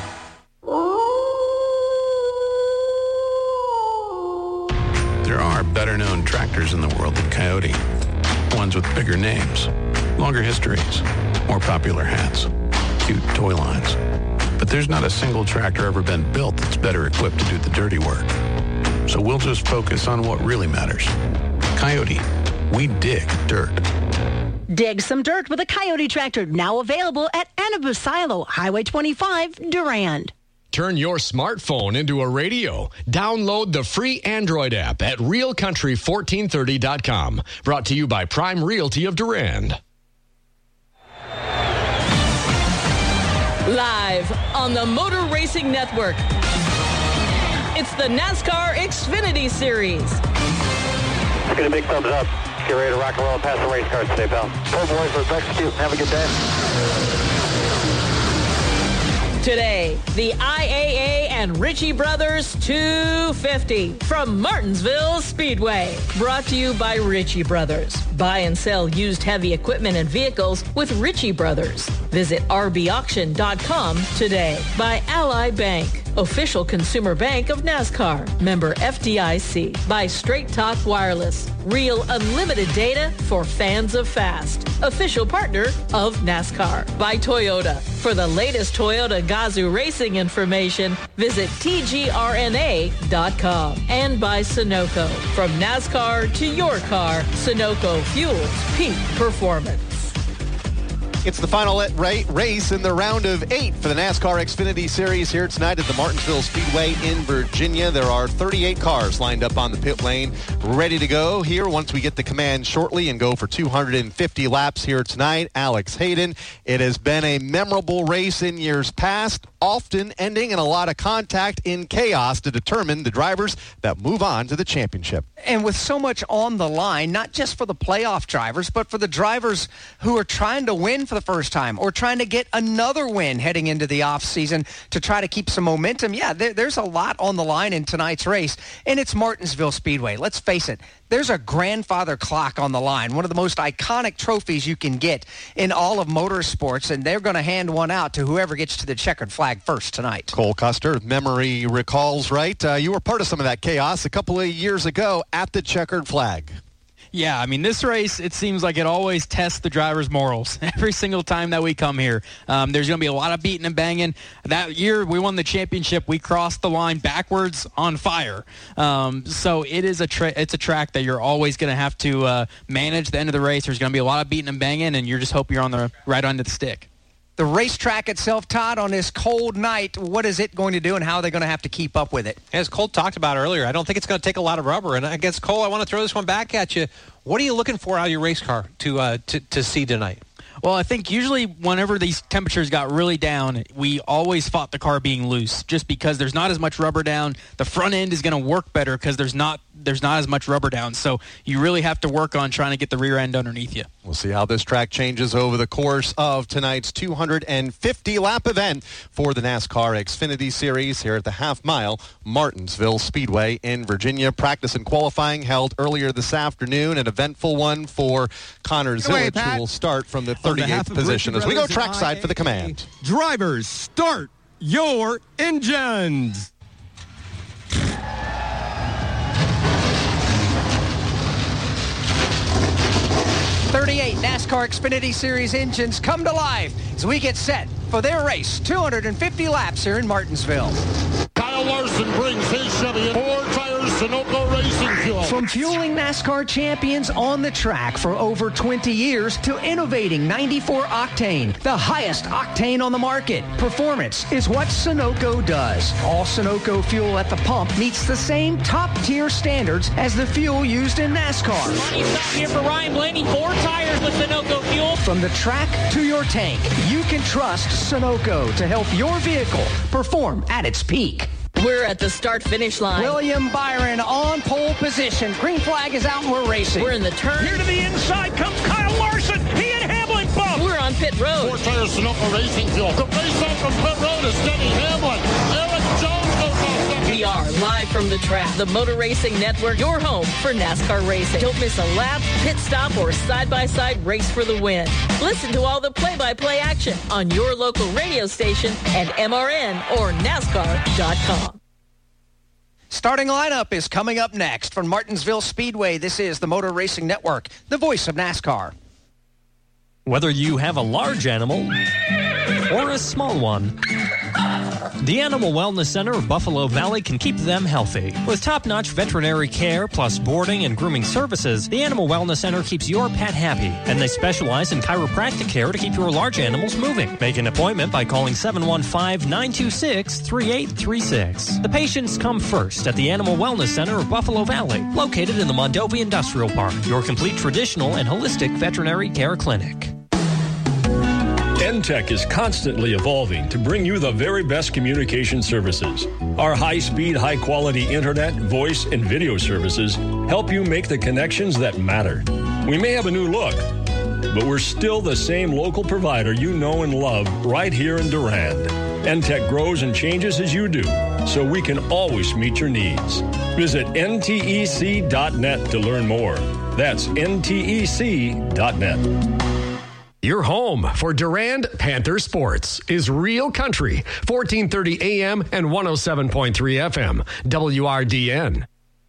There are better-known tractors in the world than Coyote. Ones with bigger names, longer histories, more popular hats, cute toy lines. But there's not a single tractor ever been built that's better equipped to do the dirty work. So we'll just focus on what really matters. Coyote, we dig dirt. Dig some dirt with a Coyote tractor, now available at Anabu Silo, Highway 25, Durand. Turn your smartphone into a radio. Download the free Android app at realcountry1430.com. Brought to you by Prime Realty of Durand. Live on the Motor Racing Network, it's the NASCAR Xfinity Series. Let's get a big thumbs up. Get ready to rock and roll and pass the race cars today, pal. Poor boys, let's execute. Have a good day. Today, the IAA and Ritchie Brothers 250 from Martinsville Speedway. Brought to you by Ritchie Brothers. Buy and sell used heavy equipment and vehicles with Ritchie Brothers. Visit rbauction.com today. By Ally Bank, official consumer bank of NASCAR. Member FDIC. By Straight Talk Wireless. Real unlimited data for fans of fast. Official partner of NASCAR. By Toyota. For the latest Toyota Gazoo racing information, visit tgrna.com. And by Sunoco. From NASCAR to your car, Sunoco fuels peak performance. It's the final race in the round of 8 for the NASCAR Xfinity Series here tonight at the Martinsville Speedway in Virginia. There are 38 cars lined up on the pit lane, ready to go here once we get the command shortly and go for 250 laps here tonight. Alex Hayden, it has been a memorable race in years past, often ending in a lot of contact in chaos to determine the drivers that move on to the championship. And with so much on the line, not just for the playoff drivers, but for the drivers who are trying to win for the first time or trying to get another win heading into the offseason to try to keep some momentum. Yeah, there's a lot on the line in tonight's race, and it's Martinsville Speedway. Let's face it, there's a grandfather clock on the line, one of the most iconic trophies you can get in all of motorsports, and they're going to hand one out to whoever gets to the checkered flag first tonight. Cole Custer, memory recalls, right? You were part of some of that chaos a couple of years ago at the checkered flag. Yeah, I mean, this race, it seems like it always tests the driver's morals every single time that we come here. There's going to be a lot of beating and banging. That year we won the championship, we crossed the line backwards on fire. So it is it's a track that you're always going to have to manage the end of the race. There's going to be a lot of beating and banging, and you just hope you're on the right end of the stick. The racetrack itself, Todd, on this cold night, what is it going to do and how are they going to have to keep up with it? As Cole talked about earlier, I don't think it's going to take a lot of rubber. And I guess, Cole, I want to throw this one back at you. What are you looking for out of your race car to see tonight? Well, I think usually whenever these temperatures got really down, we always fought the car being loose just because there's not as much rubber down. The front end is going to work better because there's not as much rubber down. So you really have to work on trying to get the rear end underneath you. We'll see how this track changes over the course of tonight's 250-lap event for the NASCAR Xfinity Series here at the half-mile Martinsville Speedway in Virginia. Practice and qualifying held earlier this afternoon, an eventful one for Connor Zillich, who will start from the 38th position as we go trackside for the command. Drivers, start your engines. '38 NASCAR Xfinity Series engines come to life as we get set for their race. 250 laps here in Martinsville. Kyle Larson brings his Chevy in 4 tires Sunoco Racing Fuel. From fueling NASCAR champions on the track for over 20 years to innovating 94 octane, the highest octane on the market. Performance is what Sunoco does. All Sunoco fuel at the pump meets the same top-tier standards as the fuel used in NASCAR. Stop here for Ryan Blaney. 4 tires with Sunoco fuel. From the track to your tank, you can trust Sunoco to help your vehicle perform at its peak. We're at the start-finish line. William Byron on pole position. Green flag is out and we're racing. We're in the turn. Here to the inside comes Kyle Larson. He and Hamlin bump. We're on pit road. 4 tires Sunoco Racing Fuel. The race out from pit road is Denny Hamlin. Eric Jones goes off second. We are live from the track. The Motor Racing Network, your home for NASCAR racing. Don't miss a lap, pit stop, or side-by-side race for the win. Listen to all the play-by-play action on your local radio station and MRN or NASCAR.com. Starting lineup is coming up next from Martinsville Speedway. This is the Motor Racing Network, the voice of NASCAR. Whether you have a large animal or a small one, the Animal Wellness Center of Buffalo Valley can keep them healthy. With top-notch veterinary care plus boarding and grooming services, the Animal Wellness Center keeps your pet happy, and they specialize in chiropractic care to keep your large animals moving. Make an appointment by calling 715-926-3836. The patients come first at the Animal Wellness Center of Buffalo Valley, located in the Mondovi Industrial Park, your complete traditional and holistic veterinary care clinic. NTEC is constantly evolving to bring you the very best communication services. Our high-speed, high-quality internet, voice, and video services help you make the connections that matter. We may have a new look, but we're still the same local provider you know and love right here in Durand. NTEC grows and changes as you do, so we can always meet your needs. Visit ntec.net to learn more. That's ntec.net. Your home for Durand Panther Sports is Real Country, 1430 AM and 107.3 FM, WRDN.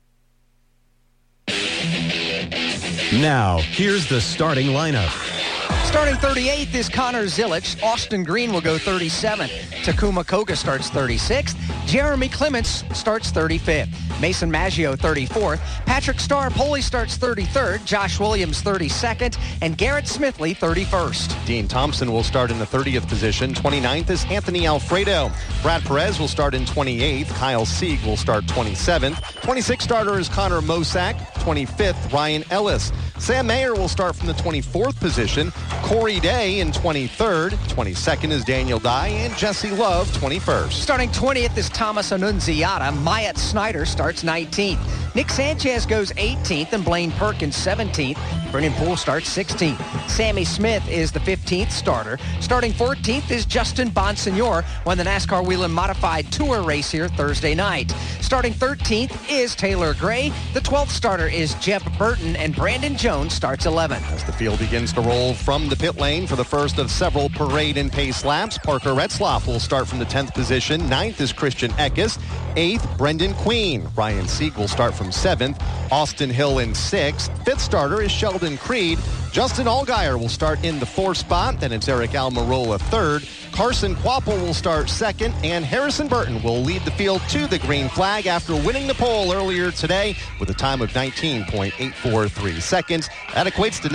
Now, here's the starting lineup. Starting 38th is Connor Zilic. Austin Green will go 37th. Takuma Koga starts 36th. Jeremy Clements starts 35th. Mason Maggio 34th. Patrick Star-Poli starts 33rd. Josh Williams 32nd. And Garrett Smithley 31st. Dean Thompson will start in the 30th position. 29th is Anthony Alfredo. Brad Perez will start in 28th. Kyle Sieg will start 27th. 26th starter is Connor Mosack. 25th, Ryan Ellis. Sam Mayer will start from the 24th position. Corey Day in 23rd. 22nd is Daniel Dye. And Jesse Love, 21st. Starting 20th is Thomas Annunziata. Myatt Snyder starts 19th. Nick Sanchez goes 18th and Blaine Perkins 17th. Brennan Poole starts 16th. Sammy Smith is the 15th starter. Starting 14th is Justin Bonsignor, won the NASCAR Whelen Modified Tour race here Thursday night. Starting 13th is Taylor Gray. The 12th starter is Jeb Burton, and Brandon Jones starts 11th. As the field begins to roll from the pit lane for the first of several parade and pace laps, Parker Retzlaff will start from the 10th position. 9th is Christian Eckes. 8th, Brendan Queen. Ryan Sieg will start from 7th. Austin Hill in 6th. 5th starter is Sheldon Creed. Justin Allgaier will start in the 4th spot. Then it's Eric Almirola 3rd. Carson Quapple will start 2nd. And Harrison Burton will lead the field to the green flag after winning the pole earlier today with a time of 19.843 seconds. That equates to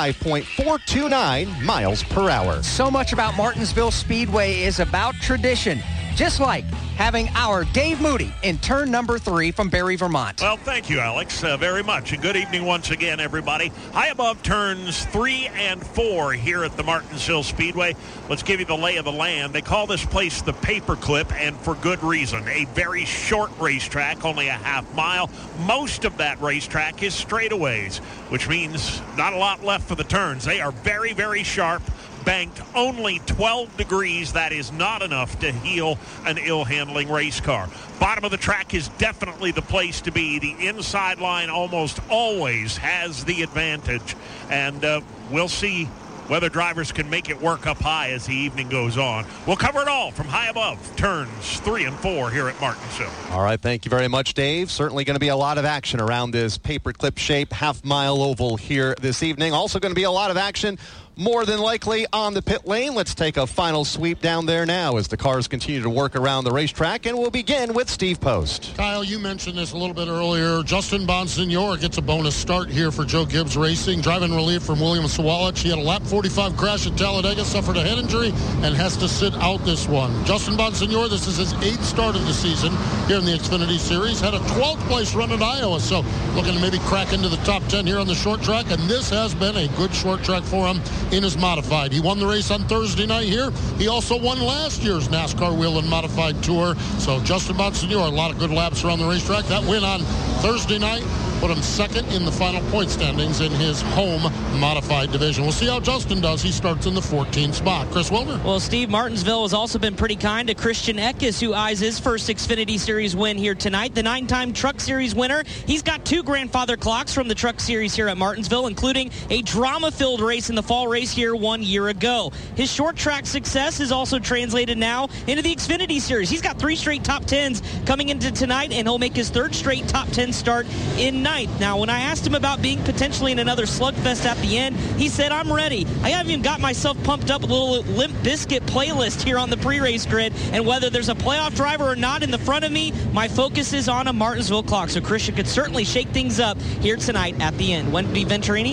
95.429 miles per hour. So much about Martinsville Speedway is about tradition. Just like having our Dave Moody in turn number 3 from Barrie, Vermont. Well, thank you, Alex, very much. And good evening once again, everybody. High above turns 3 and 4 here at the Martinsville Speedway. Let's give you the lay of the land. They call this place the Paperclip, and for good reason. A very short racetrack, only a half mile. Most of that racetrack is straightaways, which means not a lot left for the turns. They are very, very sharp. Banked only 12 degrees. That is not enough to heal an ill-handling race car. Bottom of the track is definitely the place to be. The inside line almost always has the advantage. And we'll see whether drivers can make it work up high as the evening goes on. We'll cover it all from high above turns 3 and 4 here at Martinsville. All right, thank you very much, Dave. Certainly going to be a lot of action around this paperclip shape half-mile oval here this evening. Also going to be a lot of action more than likely on the pit lane. Let's take a final sweep down there now as the cars continue to work around the racetrack, and we'll begin with Steve Post. Kyle, you mentioned this a little bit earlier. Justin Bonsignor gets a bonus start here for Joe Gibbs Racing. Driving relief from William Sawalich. He had a lap 45 crash at Talladega, suffered a head injury, and has to sit out this one. Justin Bonsignor, this is his 8th start of the season here in the Xfinity Series. Had a 12th place run at Iowa, so looking to maybe crack into the top 10 here on the short track, and this has been a good short track for him in his modified. He won the race on Thursday night here. He also won last year's NASCAR Whelen Modified Tour. So Justin Bonsignor, a lot of good laps around the racetrack. That win on Thursday night put him second in the final point standings in his home modified division. We'll see how Justin does. He starts in the 14th spot. Chris Wilder. Well, Steve, Martinsville has also been pretty kind to Christian Eckes, who eyes his first Xfinity Series win here tonight. The 9-time Truck Series winner. He's got 2 grandfather clocks from the Truck Series here at Martinsville, including a drama-filled race in the fall race here 1 year ago. His short track success is also translated now into the Xfinity Series. He's got 3 straight top 10s coming into tonight, and he'll make his 3rd straight top 10 start in night. Now, when I asked him about being potentially in another slugfest at the end, he said, I'm ready. I haven't even got myself pumped up with a little Limp Bizkit playlist here on the pre-race grid, and whether there's a playoff driver or not in the front of me, my focus is on a Martinsville clock. So Christian could certainly shake things up here tonight at the end. Wendy Venturini?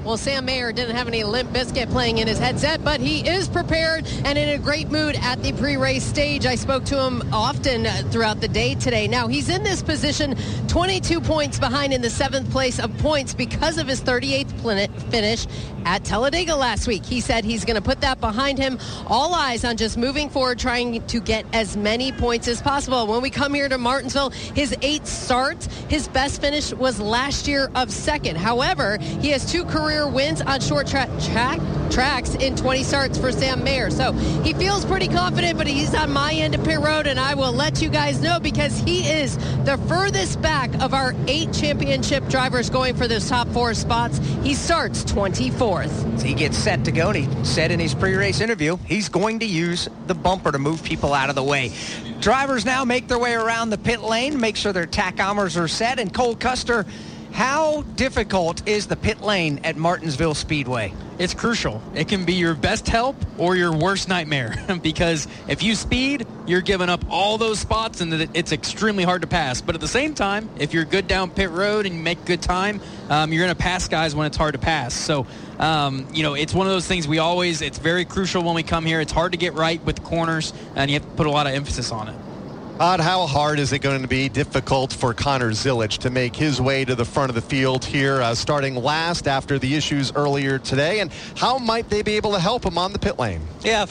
Well, Sam Mayer didn't have any Limp Bizkit playing in his headset, but he is prepared and in a great mood at the pre-race stage. I spoke to him often throughout the day today. Now, he's in this position 22 points behind in the 7th place of points because of his 38th finish at Talladega last week. He said he's going to put that behind him. All eyes on just moving forward, trying to get as many points as possible. When we come here to Martinsville, his 8th starts, his best finish was last year of 2nd. However, he has 2 career wins on short tracks in 20 starts for Sam Mayer. So he feels pretty confident, but he's on my end of pit road, and I will let you guys know because he is the furthest back of our 8 championship drivers going for those top 4 spots. He starts 24th. He gets set to go, and he said in his pre-race interview he's going to use the bumper to move people out of the way. Drivers now make their way around the pit lane, make sure their tachometers are set. And Cole Custer, how difficult is the pit lane at Martinsville Speedway? It's crucial. It can be your best help or your worst nightmare because if you speed, you're giving up all those spots and it's extremely hard to pass. But at the same time, if you're good down pit road and you make good time, you're going to pass guys when it's hard to pass. So, it's one of those things it's very crucial when we come here. It's hard to get right with the corners and you have to put a lot of emphasis on it. Todd, how hard is it going to be difficult for Connor Zilisch to make his way to the front of the field here, starting last after the issues earlier today? And how might they be able to help him on the pit lane? Yeah,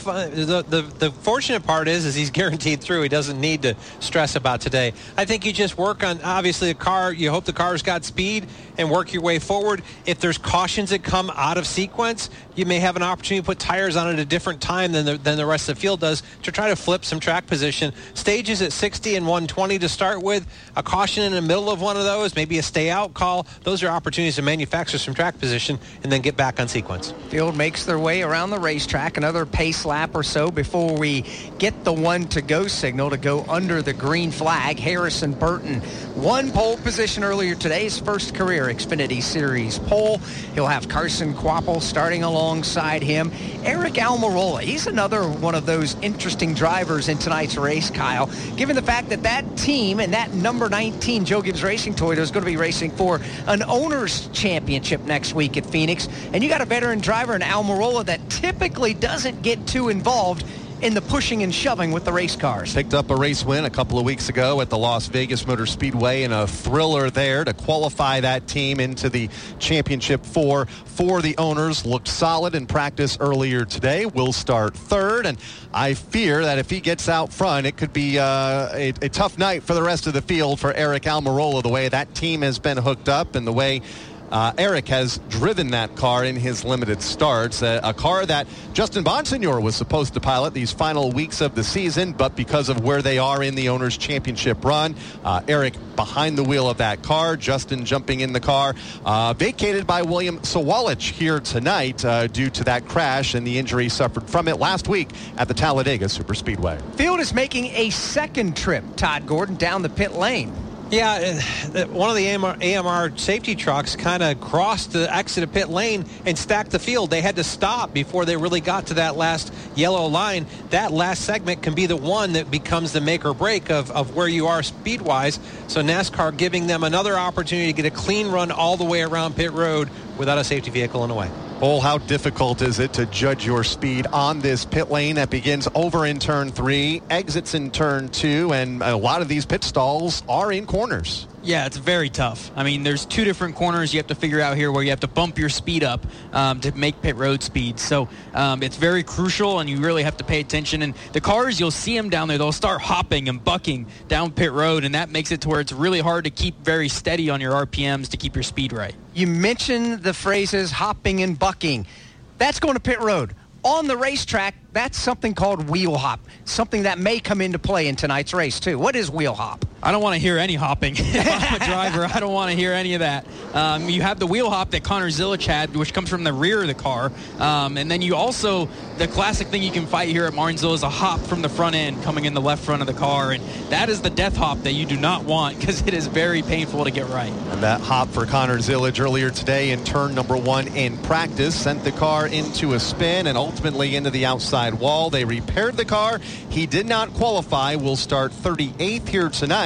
the fortunate part is he's guaranteed through. He doesn't need to stress about today. I think you just work on, obviously, the car. You hope the car's got speed and work your way forward. If there's cautions that come out of sequence, you may have an opportunity to put tires on at a different time than the rest of the field does to try to flip some track position. Stages at 60 and 120 to start with, a caution in the middle of one of those, maybe a stay out call. Those are opportunities to manufacture some track position and then get back on sequence. Field makes their way around the racetrack, another pace lap or so before we get the 1 to go signal to go under the green flag. Harrison Burton won pole position earlier today, his first career Xfinity Series pole. He'll have Carson Kvapil starting alongside him. Eric Almirola, he's another one of those interesting drivers in tonight's race, Kyle, given the fact that team and that number 19 Joe Gibbs Racing Toyota is going to be racing for an owner's championship next week at Phoenix. And you got a veteran driver in Almirola that typically doesn't get too involved in the pushing and shoving with the race cars. Picked up a race win a couple of weeks ago at the Las Vegas Motor Speedway in a thriller there to qualify that team into the championship for the owners. Looked solid in practice earlier today. Will start 3rd, and I fear that if he gets out front, it could be a tough night for the rest of the field for Eric Almirola, the way that team has been hooked up and the way Eric has driven that car in his limited starts, a car that Justin Bonsignor was supposed to pilot these final weeks of the season, but because of where they are in the Owners' Championship run, Eric behind the wheel of that car, Justin jumping in the car, vacated by William Sawalich here tonight due to that crash and the injury suffered from it last week at the Talladega Superspeedway. Field is making a second trip, Todd Gordon, down the pit lane. Yeah, one of the AMR safety trucks kind of crossed the exit of pit lane and stacked the field. They had to stop before they really got to that last yellow line. That last segment can be the one that becomes the make or break of where you are speed-wise. So NASCAR giving them another opportunity to get a clean run all the way around pit road without a safety vehicle in the way. Cole, how difficult is it to judge your speed on this pit lane that begins over in turn 3, exits in turn 2, and a lot of these pit stalls are in corners? Yeah, it's very tough. I mean, there's 2 different corners you have to figure out here where you have to bump your speed up to make pit road speed. So it's very crucial, and you really have to pay attention. And the cars, you'll see them down there. They'll start hopping and bucking down pit road, and that makes it to where it's really hard to keep very steady on your RPMs to keep your speed right. You mentioned the phrases hopping and bucking. That's going to pit road. On the racetrack, that's something called wheel hop, something that may come into play in tonight's race, too. What is wheel hop? I don't want to hear any hopping. If I'm a driver, I don't want to hear any of that. You have the wheel hop that Connor Zilisch had, which comes from the rear of the car. And then you also, the classic thing you can fight here at Martinsville is a hop from the front end coming in the left front of the car. And that is the death hop that you do not want because it is very painful to get right. And that hop for Connor Zilisch earlier today in turn number 1 in practice sent the car into a spin and ultimately into the outside wall. They repaired the car. He did not qualify. Will start 38th here tonight.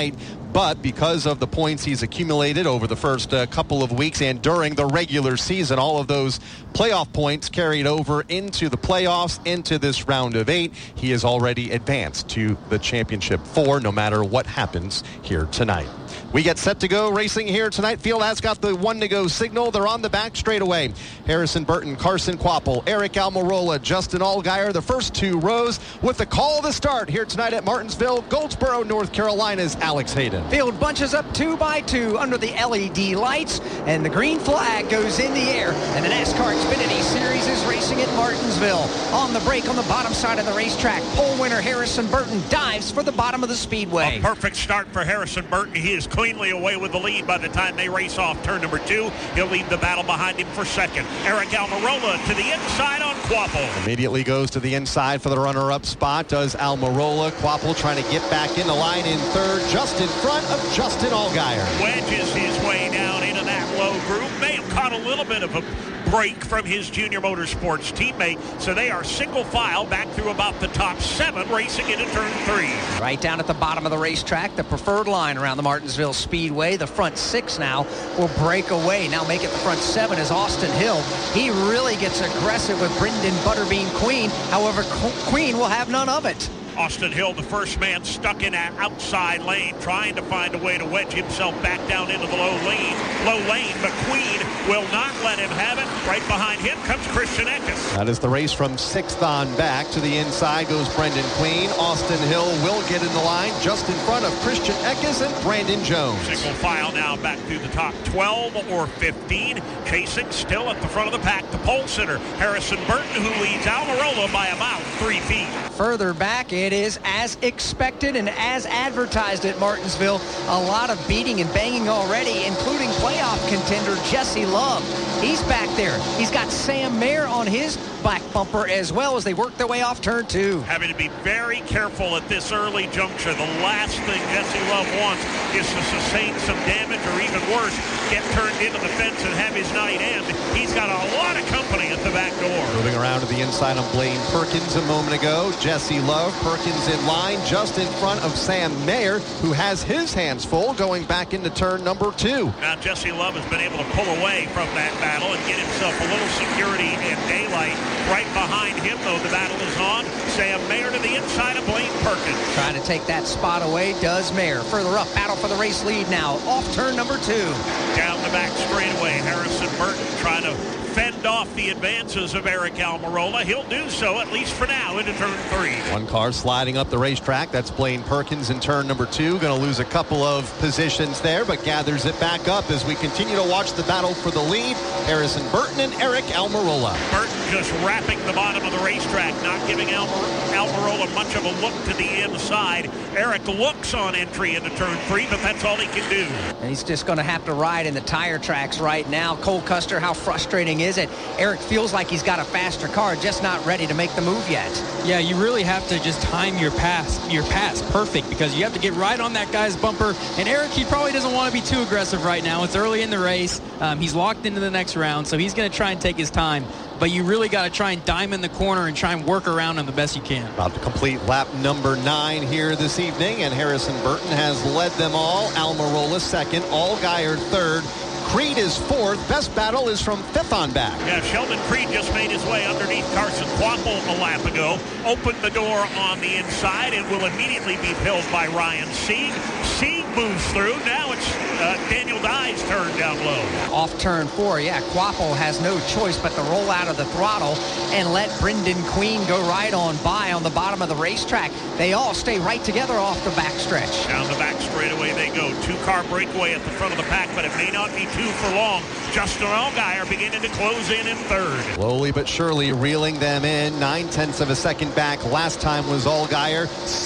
But because of the points he's accumulated over the first couple of weeks and during the regular season, all of those playoff points carried over into the playoffs, into this round of 8. He has already advanced to the championship 4, no matter what happens here tonight. We get set to go racing here tonight. Field has got the 1-to-go signal. They're on the back straightaway. Harrison Burton, Carson Kvapil, Eric Almirola, Justin Allgaier, the first 2 rows with the call to start here tonight at Martinsville, Goldsboro, North Carolina's Alex Hayden. Field bunches up 2 by 2 under the LED lights, and the green flag goes in the air, and the NASCAR Xfinity Series is racing at Martinsville. On the break on the bottom side of the racetrack, pole winner Harrison Burton dives for the bottom of the speedway. A perfect start for Harrison Burton. He is cleanly away with the lead by the time they race off turn number 2. He'll lead the battle behind him for second. Eric Almirola to the inside on Kvapil. Immediately goes to the inside for the runner-up spot. Does Almirola. Kvapil trying to get back in the line in third, just in front of Justin Allgaier. Wedges his way down into that low group. May have caught a little bit of a break from his Junior Motorsports teammate, so they are single file back through about the top 7, racing into turn 3. Right down at the bottom of the racetrack, the preferred line around the Martinsville Speedway. The front 6 now will break away. Now make it the front 7 is Austin Hill. He really gets aggressive with Brendan Butterbean Queen. However, Queen will have none of it. Austin Hill, the first man stuck in that outside lane, trying to find a way to wedge himself back down into the low lane. But Queen will not let him have it. Right behind him comes Christian Eckes. That is the race from 6th on back. To the inside goes Brendan Queen. Austin Hill will get in the line just in front of Christian Eckes and Brandon Jones. Single file now back through the top 12 or 15. Chasing still at the front of the pack, the pole sitter, Harrison Burton, who leads Almirola by about 3 feet. Further back, it is as expected and as advertised at Martinsville. A lot of beating and banging already, including playoff contender Jesse Love. He's back there. He's got Sam Mayer on his back bumper as well as they work their way off turn 2. Having to be very careful at this early juncture. The last thing Jesse Love wants is to sustain some damage or even worse, get turned into the fence and have his night end. He's got a lot of company at the back door. Moving around to the inside on Blaine Perkins a moment ago. Jesse Love, Perkins in line just in front of Sam Mayer, who has his hands full going back into turn number 2. Now Jesse Love has been able to pull away from that battle and get himself a little security and daylight. Right behind him, though, the battle is on. Sam Mayer to the inside of Blaine Perkins. Trying to take that spot away does Mayer. Further up, battle for the race lead now. Off turn number 2. Down the back straightaway, Harrison Burton trying to fend off the advances of Eric Almirola. He'll do so, at least for now, into turn 3. One car sliding up the racetrack. That's Blaine Perkins in turn number 2. Going to lose a couple of positions there, but gathers it back up as we continue to watch the battle for the lead. Harrison Burton and Eric Almirola. Burton just wrapping the bottom of the racetrack, not giving Almirola much of a look to the inside. Eric looks on entry into turn 3, but that's all he can do. And he's just going to have to ride in the tire tracks right now. Cole Custer, how frustrating is it? Eric feels like he's got a faster car, just not ready to make the move yet. Yeah, you really have to just time your pass perfect, because you have to get right on that guy's bumper. And Eric, he probably doesn't want to be too aggressive right now. It's early in the race. He's locked into the next round, so he's going to try and take his time. But you really got to try and dime in the corner and try and work around him the best you can. About to complete lap number 9 here this evening, and Harrison Burton has led them all. Almirola second, Allgaier third. Creed is 4th. Best battle is from 5th on back. Yeah, Sheldon Creed just made his way underneath Carson Kvapil a lap ago. Opened the door on the inside and will immediately be filled by Ryan Sieg. Sieg moves through. Now it's Daniel Dye's turn down low. Off turn 4, yeah, Kvapil has no choice but to roll out of the throttle and let Brendan Queen go right on by on the bottom of the racetrack. They all stay right together off the backstretch. Down the back straightaway they go. 2-car breakaway at the front of the pack, but it may not be 2 for long. Justin Allgaier beginning to close in 3rd. Slowly but surely reeling them in. 9/10 of a second back. Last time was Allgaier.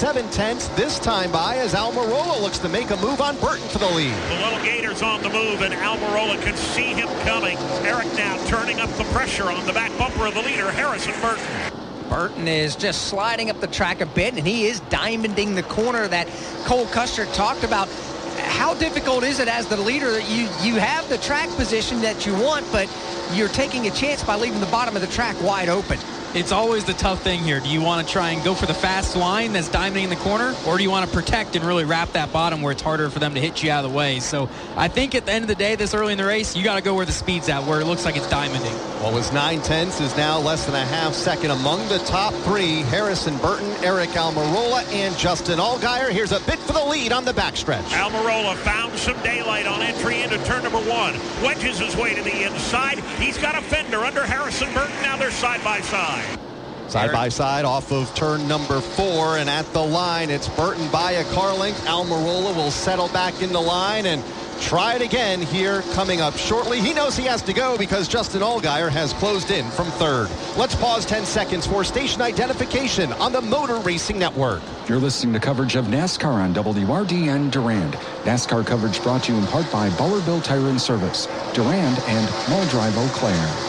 7/10 this time by as Almirola looks to make a move on Burton for the lead. The little Gator's on the move and Almirola can see him coming. Eric now turning up the pressure on the back bumper of the leader, Harrison Burton. Burton is just sliding up the track a bit, and he is diamonding the corner that Cole Custer talked about. How difficult is it as the leader that you have the track position that you want, but you're taking a chance by leaving the bottom of the track wide open? It's always the tough thing here. Do you want to try and go for the fast line that's diamonding in the corner, or do you want to protect and really wrap that bottom where it's harder for them to hit you out of the way? So I think at the end of the day, this early in the race, you got to go where the speed's at, where it looks like it's diamonding. What was 9/10 is now less than a half second among the top three. Harrison Burton, Eric Almirola, and Justin Allgaier. Here's a bit for the lead on the backstretch. Almirola found some daylight on entry into turn number 1. Wedges his way to the inside. He's got a fender under Harrison Burton. Now they're side by side. Side by side off of turn number 4, and at the line, it's Burton by a car length. Almirola will settle back in the line and try it again here coming up shortly. He knows he has to go because Justin Allgaier has closed in from third. Let's pause 10 seconds for station identification on the Motor Racing Network. You're listening to coverage of NASCAR on WRDN Durand. NASCAR coverage brought to you in part by Bullerville Tire and Service, Durand, and Muldrive Eau Claire.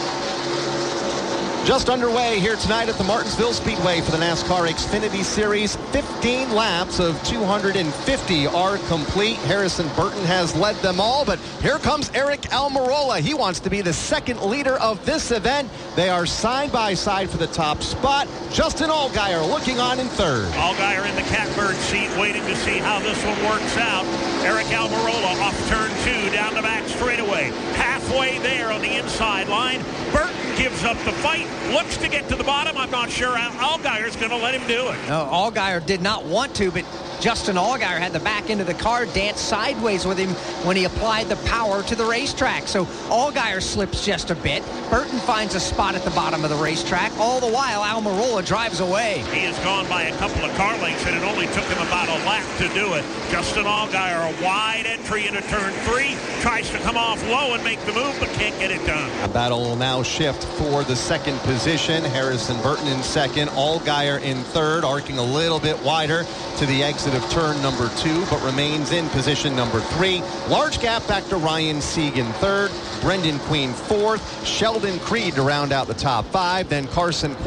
Just underway here tonight at the Martinsville Speedway for the NASCAR Xfinity Series. 15 laps of 250 are complete. Harrison Burton has led them all, but here comes Eric Almirola. He wants to be the second leader of this event. They are side by side for the top spot. Justin Allgaier looking on in third. Allgaier in the catbird seat, waiting to see how this one works out. Eric Almirola off turn 2 down the back straightaway. Halfway there on the inside line. Burton gives up the fight, looks to get to the bottom. I'm not sure Allgaier's going to let him do it. No, Allgaier did not want to, but Justin Allgaier had the back end of the car dance sideways with him when he applied the power to the racetrack. So Allgaier slips just a bit. Burton finds a spot at the bottom of the racetrack. All the while, Almirola drives away. He has gone by a couple of car lengths, and it only took him about a lap to do it. Justin Allgaier, a wide entry into turn 3, tries to come off low and make the move, but can't get it done. A battle will now shift for the second position. Harrison Burton in second, Allgaier in third, arcing a little bit wider to the exit of turn number 2, but remains in position number 3. Large gap back to Ryan Sieg in third, Brendan Queen fourth, Sheldon Creed to round out the top 5, then Carson